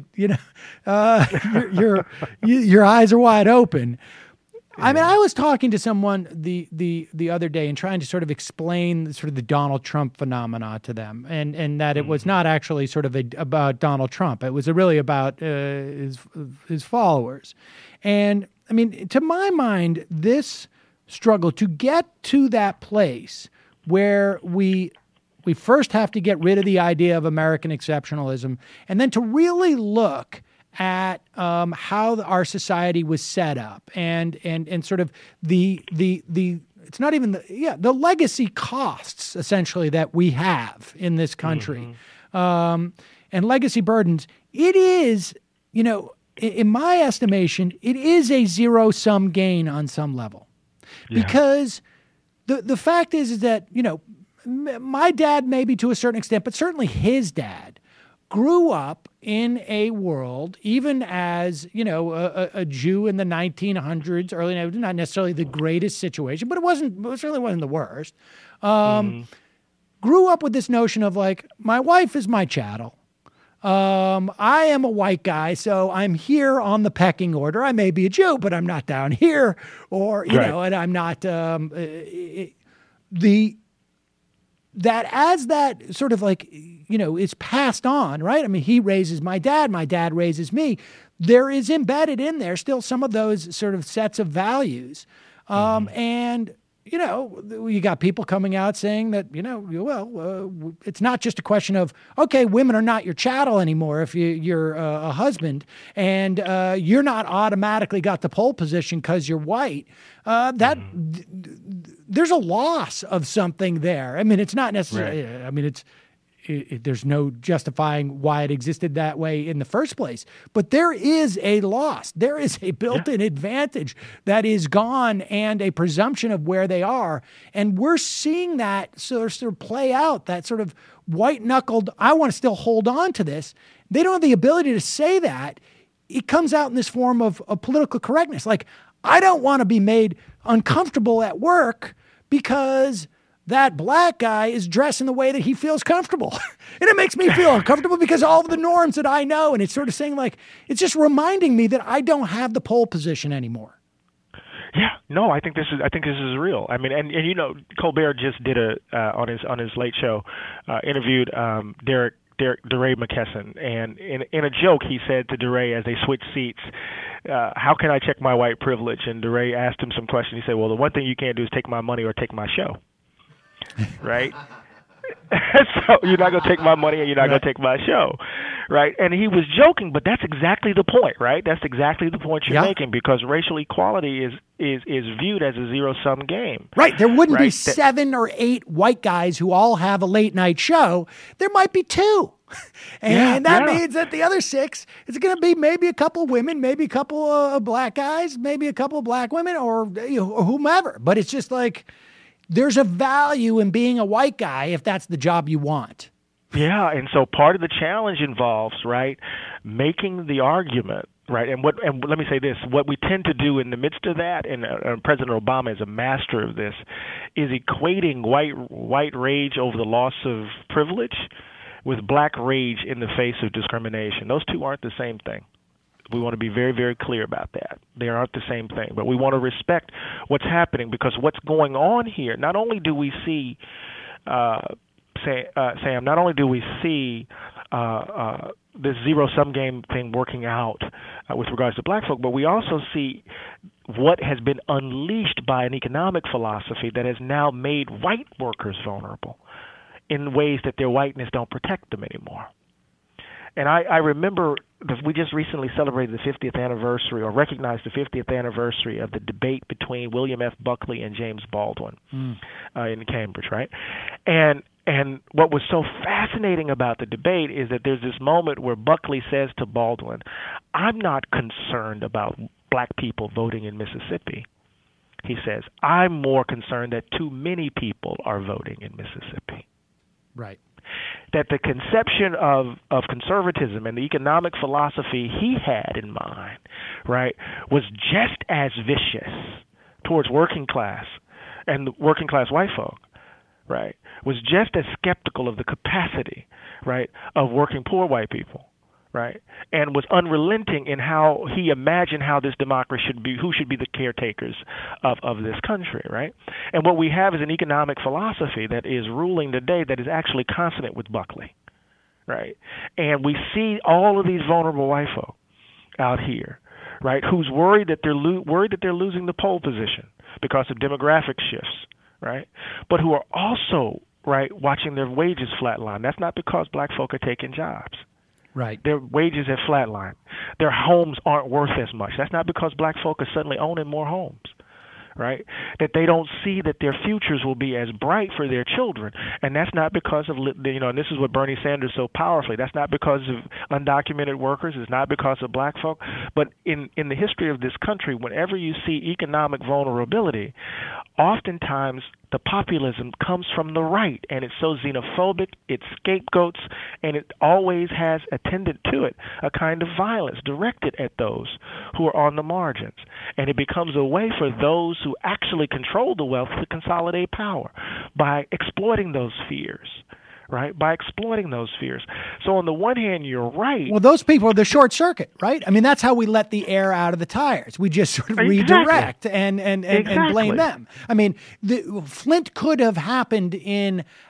Your eyes are wide open. I mean, I was talking to someone the other day and trying to sort of explain sort of the Donald Trump phenomena to them, and that it was not actually sort of about Donald Trump. It was really about his followers. And I mean, to my mind, this struggle to get to that place where we first have to get rid of the idea of American exceptionalism, and then to really look at how our society was set up and sort of the it's not even the legacy costs essentially that we have in this country, and legacy burdens. It is, in my estimation, it is a zero-sum gain on some level, because the fact is that my dad, maybe to a certain extent, but certainly his dad, grew up in a world, even as, a Jew in the 1900s, early, not necessarily the greatest situation, but it certainly wasn't the worst. Grew up with this notion of my wife is my chattel. I am a white guy, so I'm here on the pecking order. I may be a Jew, but I'm not down here, or, and I'm not, that as that sort of is passed on, right? I mean, he raises my dad raises me. There is embedded in there still some of those sort of sets of values. And, you know, you got people coming out saying that, you know, it's not just a question of, okay, women are not your chattel anymore if you're a husband, and you're not automatically got the pole position because you're white. There's a loss of something there. I mean, it's not necessarily,
Right.
I mean, there's no justifying why it existed that way in the first place. But there is a loss. There is a built-in advantage that is gone and a presumption of where they are. And we're seeing that sort of play out, that sort of white-knuckled, I want to still hold on to this. They don't have the ability to say that. It comes out in this form of political correctness. Like, I don't want to be made uncomfortable at work because that black guy is dressed in the way that he feels comfortable. And it makes me feel uncomfortable because of all of the norms that I know. And it's sort of saying, like, it's just reminding me that I don't have the pole position anymore.
Yeah, no, I think this is real. I mean, and you know, Colbert just did on his late show interviewed DeRay McKesson, and in a joke he said to DeRay as they switched seats, how can I check my white privilege? And DeRay asked him some questions. He said, well, the one thing you can't do is take my money or take my show. Right? So you're not going to take my money and you're not going to take my show, right? And he was joking, but that's exactly the point, right? That's exactly the point you're making, because racial equality is viewed as a zero-sum game.
Right. There wouldn't be 7 or 8 white guys who all have a late-night show. There might be 2. And that means that the other 6 is going to be maybe a couple of women, maybe a couple of black guys, maybe a couple of black women, or whomever. But it's just like, there's a value in being a white guy if that's the job you want.
Yeah, and so part of the challenge involves, right, making the argument, right, and let me say this, what we tend to do in the midst of that, and President Obama is a master of this, is equating white rage over the loss of privilege with black rage in the face of discrimination. Those two aren't the same thing. We want to be very, very clear about that. They aren't the same thing. But we want to respect what's happening, because what's going on here, not only do we see, Sam, not only do we see this zero-sum game thing working out with regards to black folk, but we also see what has been unleashed by an economic philosophy that has now made white workers vulnerable in ways that their whiteness don't protect them anymore. And I remember we just recently celebrated the 50th anniversary, or recognized the 50th anniversary of the debate between William F. Buckley and James Baldwin in Cambridge, right? And what was so fascinating about the debate is that there's this moment where Buckley says to Baldwin, I'm not concerned about black people voting in Mississippi. He says, I'm more concerned that too many people are voting in Mississippi.
Right.
That the conception of conservatism and the economic philosophy he had in mind, right, was just as vicious towards working class and working class white folk, right, was just as skeptical of the capacity, right, of working poor white people, right, and was unrelenting in how he imagined how this democracy should be, who should be the caretakers of this country, right? And what we have is an economic philosophy that is ruling today that is actually consonant with Buckley, right? And we see all of these vulnerable white folk out here, right, who's worried that they're losing the pole position because of demographic shifts, right? But who are also, right, watching their wages flatline. That's not because black folk are taking jobs.
Right.
Their wages have flatlined. Their homes aren't worth as much. That's not because black folk are suddenly owning more homes, right? That they don't see that their futures will be as bright for their children. And that's not because of, and this is what Bernie Sanders so powerfully, that's not because of undocumented workers. It's not because of black folk. But in the history of this country, whenever you see economic vulnerability, oftentimes the populism comes from the right, and it's so xenophobic, it scapegoats, and it always has attendant to it a kind of violence directed at those who are on the margins. And it becomes a way for those who actually control the wealth to consolidate power by exploiting those fears. Right, by exploiting those fears. So on the one hand, you're right.
Well, those people are the short circuit, right? I mean, that's how we let the air out of the tires. We just sort of redirect and blame them. I mean, Flint could have happened in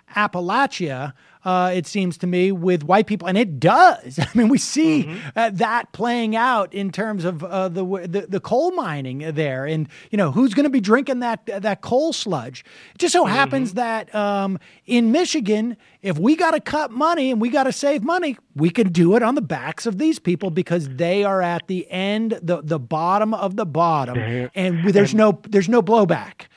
Appalachia, it seems to me, with white people, and it does. I mean, we see that playing out in terms of the coal mining there, and who's going to be drinking that coal sludge. It just so happens that in Michigan, if we got to cut money and we got to save money, we can do it on the backs of these people because they are at the end, the bottom of the bottom, and there's no blowback.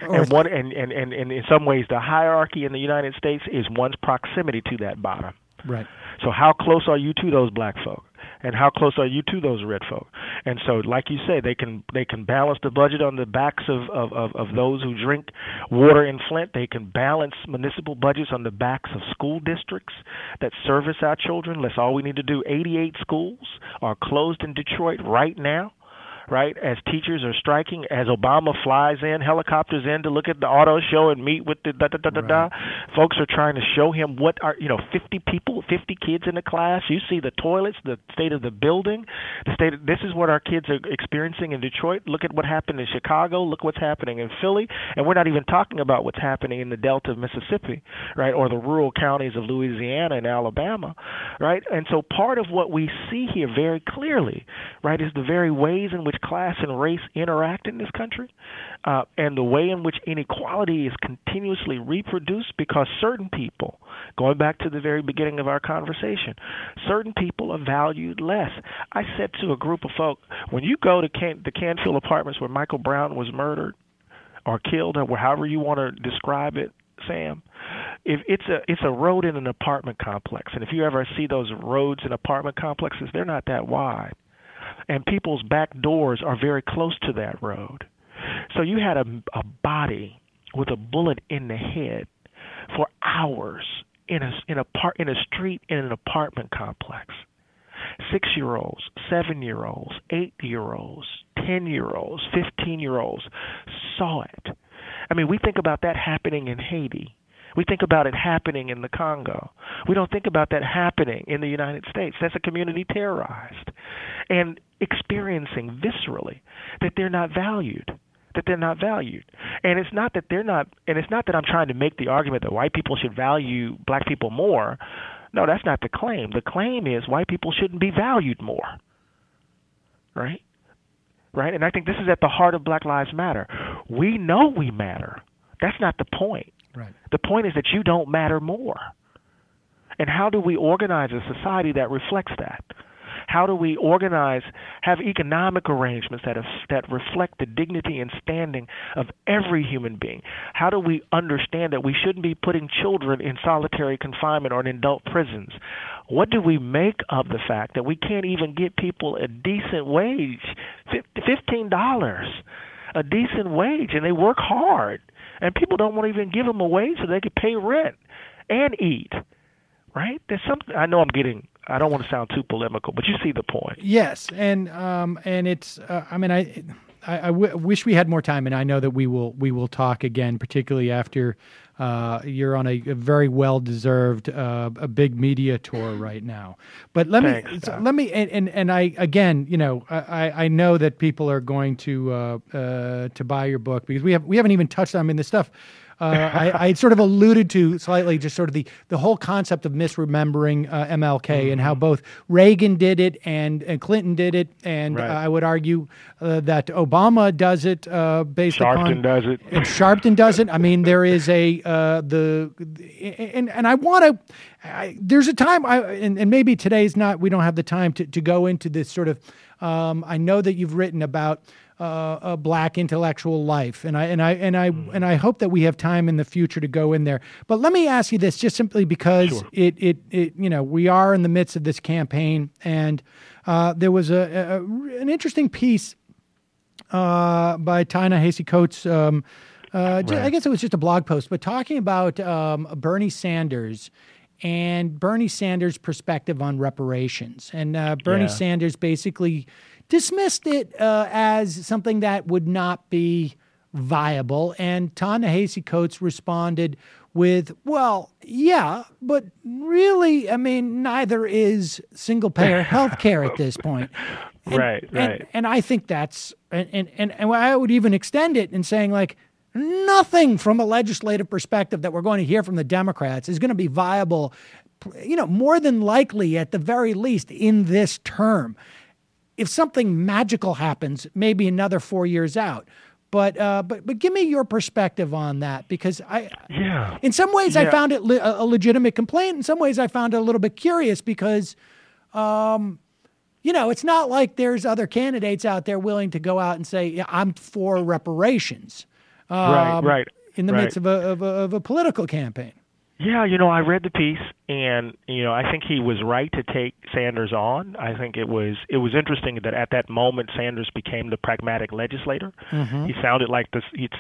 And in some ways, the hierarchy in the United States is one's proximity to that bottom.
Right.
So how close are you to those black folk? And how close are you to those red folk? And so, like you say, they can balance the budget on the backs of those who drink water in Flint. They can balance municipal budgets on the backs of school districts that service our children. That's all we need to do. 88 schools are closed in Detroit right now. Right, as teachers are striking, as Obama flies in, helicopters in to look at the auto show and meet with the folks are trying to show him what are 50 people, 50 kids in the class. You see the toilets, the state of the building, this is what our kids are experiencing in Detroit. Look at what happened in Chicago. Look what's happening in Philly, and we're not even talking about what's happening in the Delta of Mississippi, right, or the rural counties of Louisiana and Alabama, right. And so part of what we see here very clearly, right, is the very ways in which class and race interact in this country, and the way in which inequality is continuously reproduced because certain people, going back to the very beginning of our conversation, certain people are valued less. I said to a group of folk, when you go to the Canfield Apartments where Michael Brown was murdered or killed, or however you want to describe it, Sam, if it's a road in an apartment complex, and if you ever see those roads in apartment complexes, they're not that wide. And people's back doors are very close to that road. So you had a body with a bullet in the head for hours in a street in an apartment complex. 6-year-olds, 7-year-olds, 8-year-olds, 10-year-olds, 15-year-olds saw it. I mean, we think about that happening in Haiti. We think about it happening in the Congo. We don't think about that happening in the United States. That's a community terrorized and experiencing viscerally that they're not valued, And it's not that I'm trying to make the argument that white people should value black people more. No, that's not the claim. The claim is white people shouldn't be valued more. Right? Right? And I think this is at the heart of Black Lives Matter. We know we matter. That's not the point.
Right.
The point is that you don't matter more. And how do we organize a society that reflects that? How do we have economic arrangements that reflect the dignity and standing of every human being? How do we understand that we shouldn't be putting children in solitary confinement or in adult prisons? What do we make of the fact that we can't even get people a decent wage, $15, a decent wage, and they work hard? And people don't want to even give them a wage so they can pay rent and eat, right? There's something. I know I don't want to sound too polemical, but you see the point.
Yes, and it's. I wish we had more time, and I know that we will talk again, particularly after you're on a very well deserved a big media tour right now. But let me and I again, I know that people are going to buy your book because we haven't even touched on this stuff. I sort of alluded to slightly just sort of the whole concept of misremembering MLK and how both Reagan did it and Clinton did it, and
right.
I would argue that Obama does it based
Sharpton does it.
And Sharpton does it. I mean, there is and I want to. There's a time, and maybe today's not. We don't have the time to go into this sort of. I know that you've written about. A black intellectual life, and I hope that we have time in the future to go in there. But let me ask you this, just simply because
sure.
it we are in the midst of this campaign, and there was an interesting piece by Ta-Nehisi Coates. Right. I guess it was just a blog post, but talking about Bernie Sanders. And Bernie Sanders' perspective on reparations. And Bernie Sanders basically dismissed it as something that would not be viable. And Ta-Nehisi Coates responded with, well, yeah, but really, I mean, neither is single-payer health care at this point.
Right.
And I think that's, and I would even extend it in saying, like, nothing from a legislative perspective that we're going to hear from the Democrats is going to be viable, more than likely at the very least in this term. If something magical happens, maybe another 4 years out. But give me your perspective on that, because in some ways I found it a legitimate complaint. In some ways I found it a little bit curious because, it's not like there's other candidates out there willing to go out and say, yeah, I'm for reparations.
Right.
In the midst of a political campaign.
Yeah, I read the piece, and I think he was right to take Sanders on. I think it was interesting that at that moment Sanders became the pragmatic legislator. Mm-hmm. He sounded like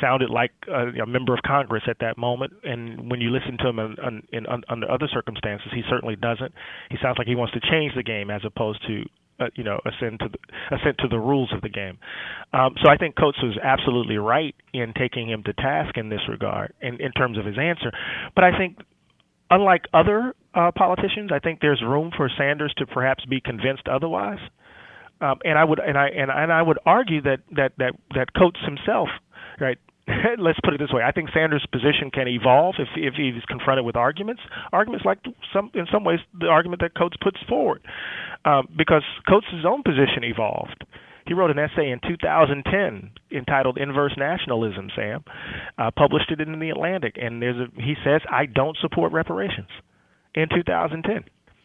a member of Congress at that moment, and when you listen to him under other circumstances, he certainly doesn't. He sounds like he wants to change the game as opposed to assent to the rules of the game. So I think Coates was absolutely right in taking him to task in this regard, in terms of his answer. But I think, unlike other politicians, I think there's room for Sanders to perhaps be convinced otherwise. And I would argue that Coates himself, right? Let's put it this way. I think Sanders' position can evolve if he's confronted with arguments like in some ways the argument that Coates puts forward, because Coates' own position evolved. He wrote an essay in 2010 entitled "Inverse Nationalism," Sam, published it in the Atlantic, and he says, "I don't support reparations," in 2010.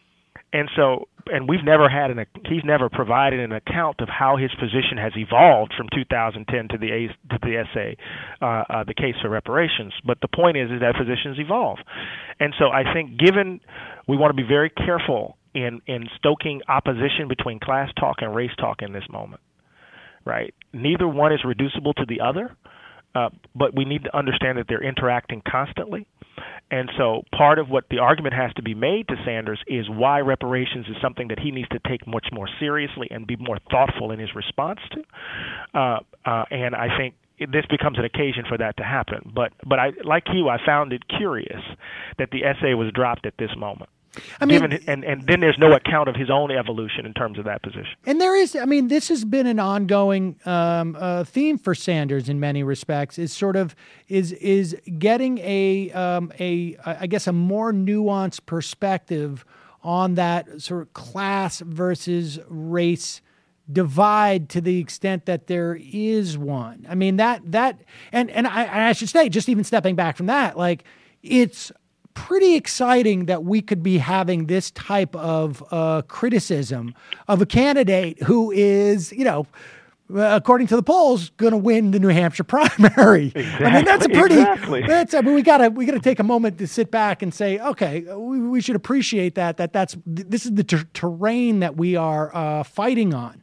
And he's never provided an account of how his position has evolved from 2010 to the essay, The Case for Reparations. But the point is that positions evolve. And so I think we want to be very careful in stoking opposition between class talk and race talk in this moment, right? Neither one is reducible to the other, but we need to understand that they're interacting constantly. And so part of what the argument has to be made to Sanders is why reparations is something that he needs to take much more seriously and be more thoughtful in his response to. And I think this becomes an occasion for that to happen. But I, like you, I found it curious that the essay was dropped at this moment. And then there's no account of his own evolution in terms of that position. And
this has been an ongoing theme for Sanders in many respects. Is getting a more nuanced perspective on that sort of class versus race divide, to the extent that there is one. I mean I should say, just even stepping back from that, like, it's pretty exciting that we could be having this type of criticism of a candidate who is, according to the polls, going to win the New Hampshire primary.
Exactly.
I mean, that's
Exactly.
we gotta take a moment to sit back and say, okay, we should appreciate that this is the terrain that we are fighting on.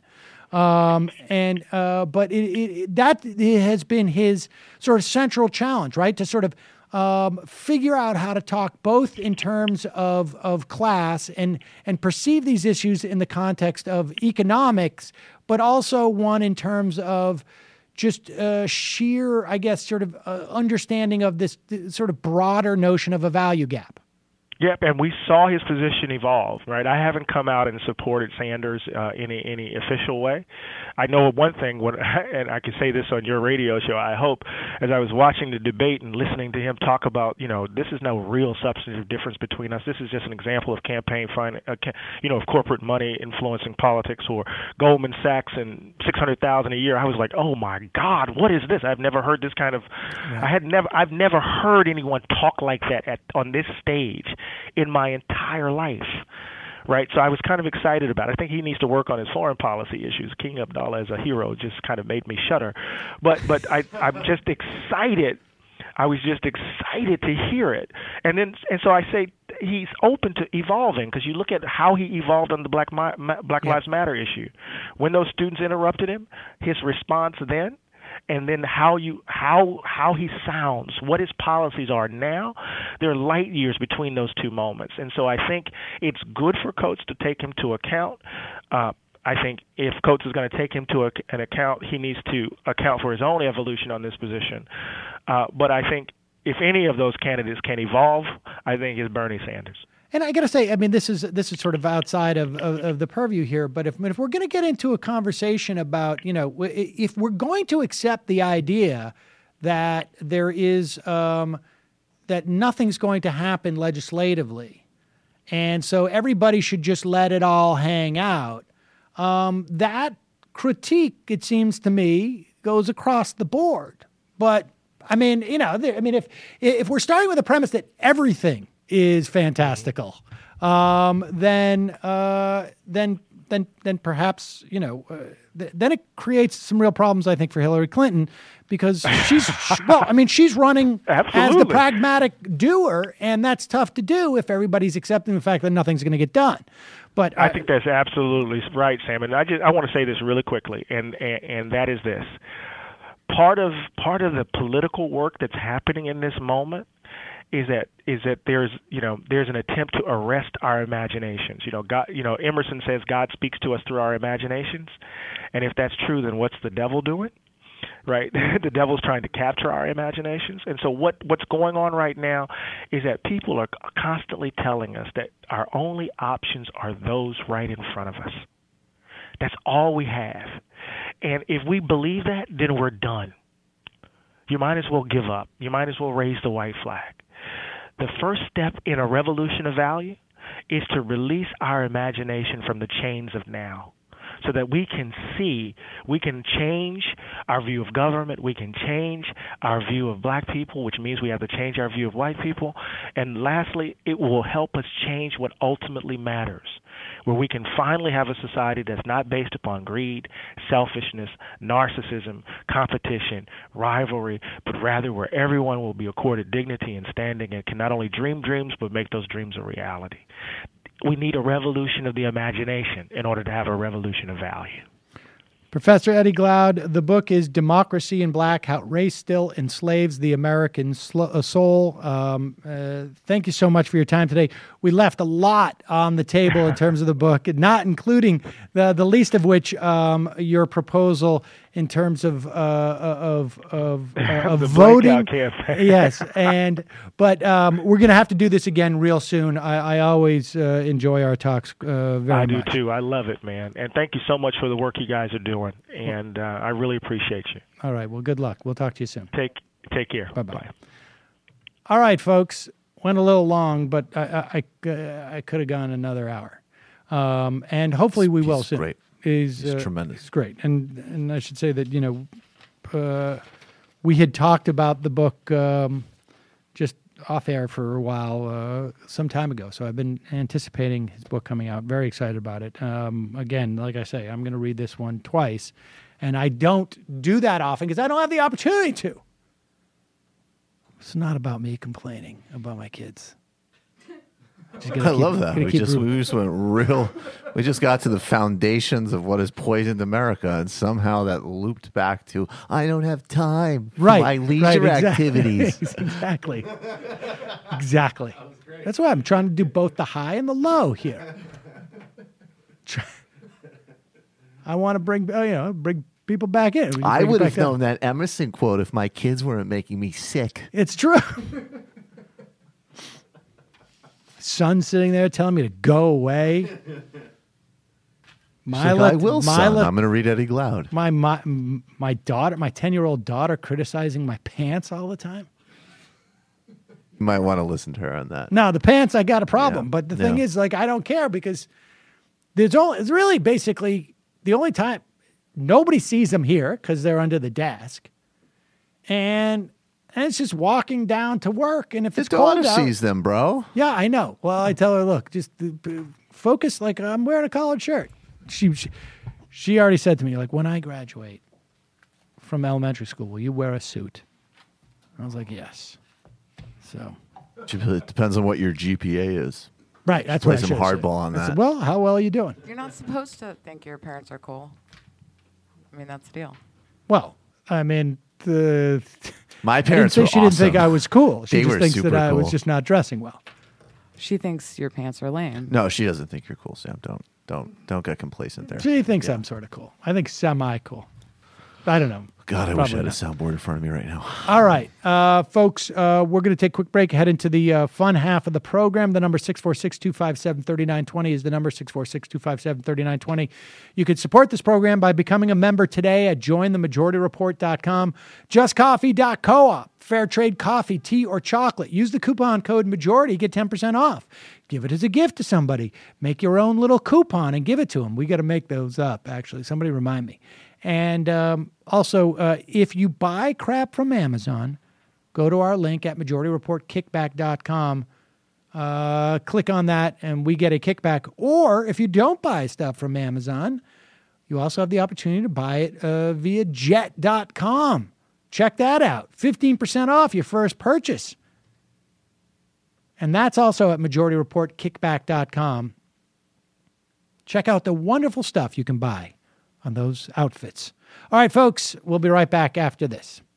But it has been his sort of central challenge, right? To sort of figure out how to talk both in terms of class and perceive these issues in the context of economics, but also one in terms of just sheer, I guess, sort of understanding of this sort of broader notion of a value gap.
Yep, and we saw his position evolve, right? I haven't come out and supported Sanders in any official way. I know one thing, and I can say this on your radio show, I hope, as I was watching the debate and listening to him talk about, this is no real substantive difference between us. This is just an example of campaign finance, of corporate money influencing politics, or Goldman Sachs and $600,000 a year. I was like, oh my God, what is this? I've never heard this kind of. Yeah. I've never heard anyone talk like that on this stage in my entire life, right? So I was kind of excited about it. I think he needs to work on his foreign policy issues. King Abdullah as a hero just kind of made me shudder. But I'm just excited. I was just excited to hear it. And so I say he's open to evolving, because you look at how he evolved on the Black Lives Matter issue. When those students interrupted him, his response then, and then how he sounds, what his policies are now, there are light years between those two moments. And so I think it's good for Coates to take him to account. I think if Coates is going to take him to an account, he needs to account for his own evolution on this position. But I think if any of those candidates can evolve, I think it's Bernie Sanders.
And I got to say, I mean, this is sort of outside of the purview here, but if we're going to get into a conversation about, if we're going to accept the idea that there is that nothing's going to happen legislatively, and so everybody should just let it all hang out. That critique, it seems to me, goes across the board. But I mean, if we're starting with the premise that everything is fantastical, then perhaps then it creates some real problems, I think, for Hillary Clinton, because she's she's running as the pragmatic doer, and that's tough to do if everybody's accepting the fact that nothing's going to get done. But
I think that's absolutely right, Sam. And I want to say this really quickly, and that is this: part of the political work that's happening in this moment is that there's an attempt to arrest our imaginations. God, Emerson says God speaks to us through our imaginations, and if that's true, then what's the devil doing? Right? The devil's trying to capture our imaginations. And so what's going on right now is that people are constantly telling us that our only options are those right in front of us. That's all we have. And if we believe that, then we're done. You might as well give up. You might as well raise the white flag. The first step in a revolution of value is to release our imagination from the chains of now, so that we can change our view of government, we can change our view of black people, which means we have to change our view of white people. And lastly, it will help us change what ultimately matters, where we can finally have a society that's not based upon greed, selfishness, narcissism, competition, rivalry, but rather where everyone will be accorded dignity and standing and can not only dream dreams, but make those dreams a reality. We need a revolution of the imagination in order to have a revolution of value.
Professor Eddie Glaude, the book is Democracy in Black, How Race Still Enslaves the American Soul. Thank you so much for your time today. We left a lot on the table in terms of the book, not including the least of which your proposal in terms of voting. Yes, but we're going to have to do this again real soon. I always enjoy our talks very much.
I do too. I love it, man. And thank you so much for the work you guys are doing. And I really appreciate you.
All right. Well, good luck. We'll talk to you soon.
Take care.
Bye-bye.
Bye.
All right, folks. Went a little long, but I could have gone another hour. And hopefully we will soon.
Great.
He's
tremendous.
It's great. And I should say that, we had talked about the book just off air for a while some time ago. So I've been anticipating his book coming out. Very excited about it. Again, like I say, I'm going to read this one twice. And I don't do that often because I don't have the opportunity to. It's not about me complaining about my kids.
I love that. We just went real. We just got to the foundations of what has poisoned America, and somehow that looped back to I don't have time for my leisure activities.
Exactly. Exactly. That's why I'm trying to do both the high and the low here. I want to bring people back in.
I would have known that Emerson quote if my kids weren't making me sick.
It's true. Son sitting there telling me to go away.
I will, son. I'm going to read Eddie Glaude.
My daughter, my 10-year-old daughter, criticizing my pants all the time.
You might want to listen to her on that.
No, the pants, I got a problem. But the thing is, I don't care because it's really basically the only time nobody sees them here because they're under the desk. And it's just walking down to work. And if it's cold out,
the daughter sees them, bro.
Yeah, I know. Well, I tell her, look, just focus like I'm wearing a collared shirt. She already said to me, like, when I graduate from elementary school, will you wear a suit? I was like, yes. So
it depends on what your GPA is.
Right. That's
play
what I
some hardball on that.
Said, well, how well are you doing?
You're not supposed to think your parents are cool. I mean, that's the deal.
Well, I mean,
my parents
she
were
didn't think I was cool. She just thinks that I was
cool.
just not dressing well.
She thinks your pants are lame.
No, she doesn't think you're cool, Sam. Don't get complacent there.
She thinks I'm sort of cool. I think semi-cool. I don't know.
God, I wish I had a soundboard in front of me right now.
All right, folks, we're going to take a quick break, head into the fun half of the program. The number 646-257-3920 is the number 646-257-3920. You can support this program by becoming a member today at jointhemajorityreport.com. JustCoffee.coop. Fair trade coffee, tea, or chocolate. Use the coupon code MAJORITY, get 10% off. Give it as a gift to somebody. Make your own little coupon and give it to them. We got to make those up, actually. Somebody remind me. And also, if you buy crap from Amazon, go to our link at majorityreportkickback.com. Click on that, and we get a kickback. Or if you don't buy stuff from Amazon, you also have the opportunity to buy it via jet.com. Check that out. 15% off your first purchase. And that's also at majorityreportkickback.com. Check out the wonderful stuff you can buy on those outfits. All right, folks, we'll be right back after this.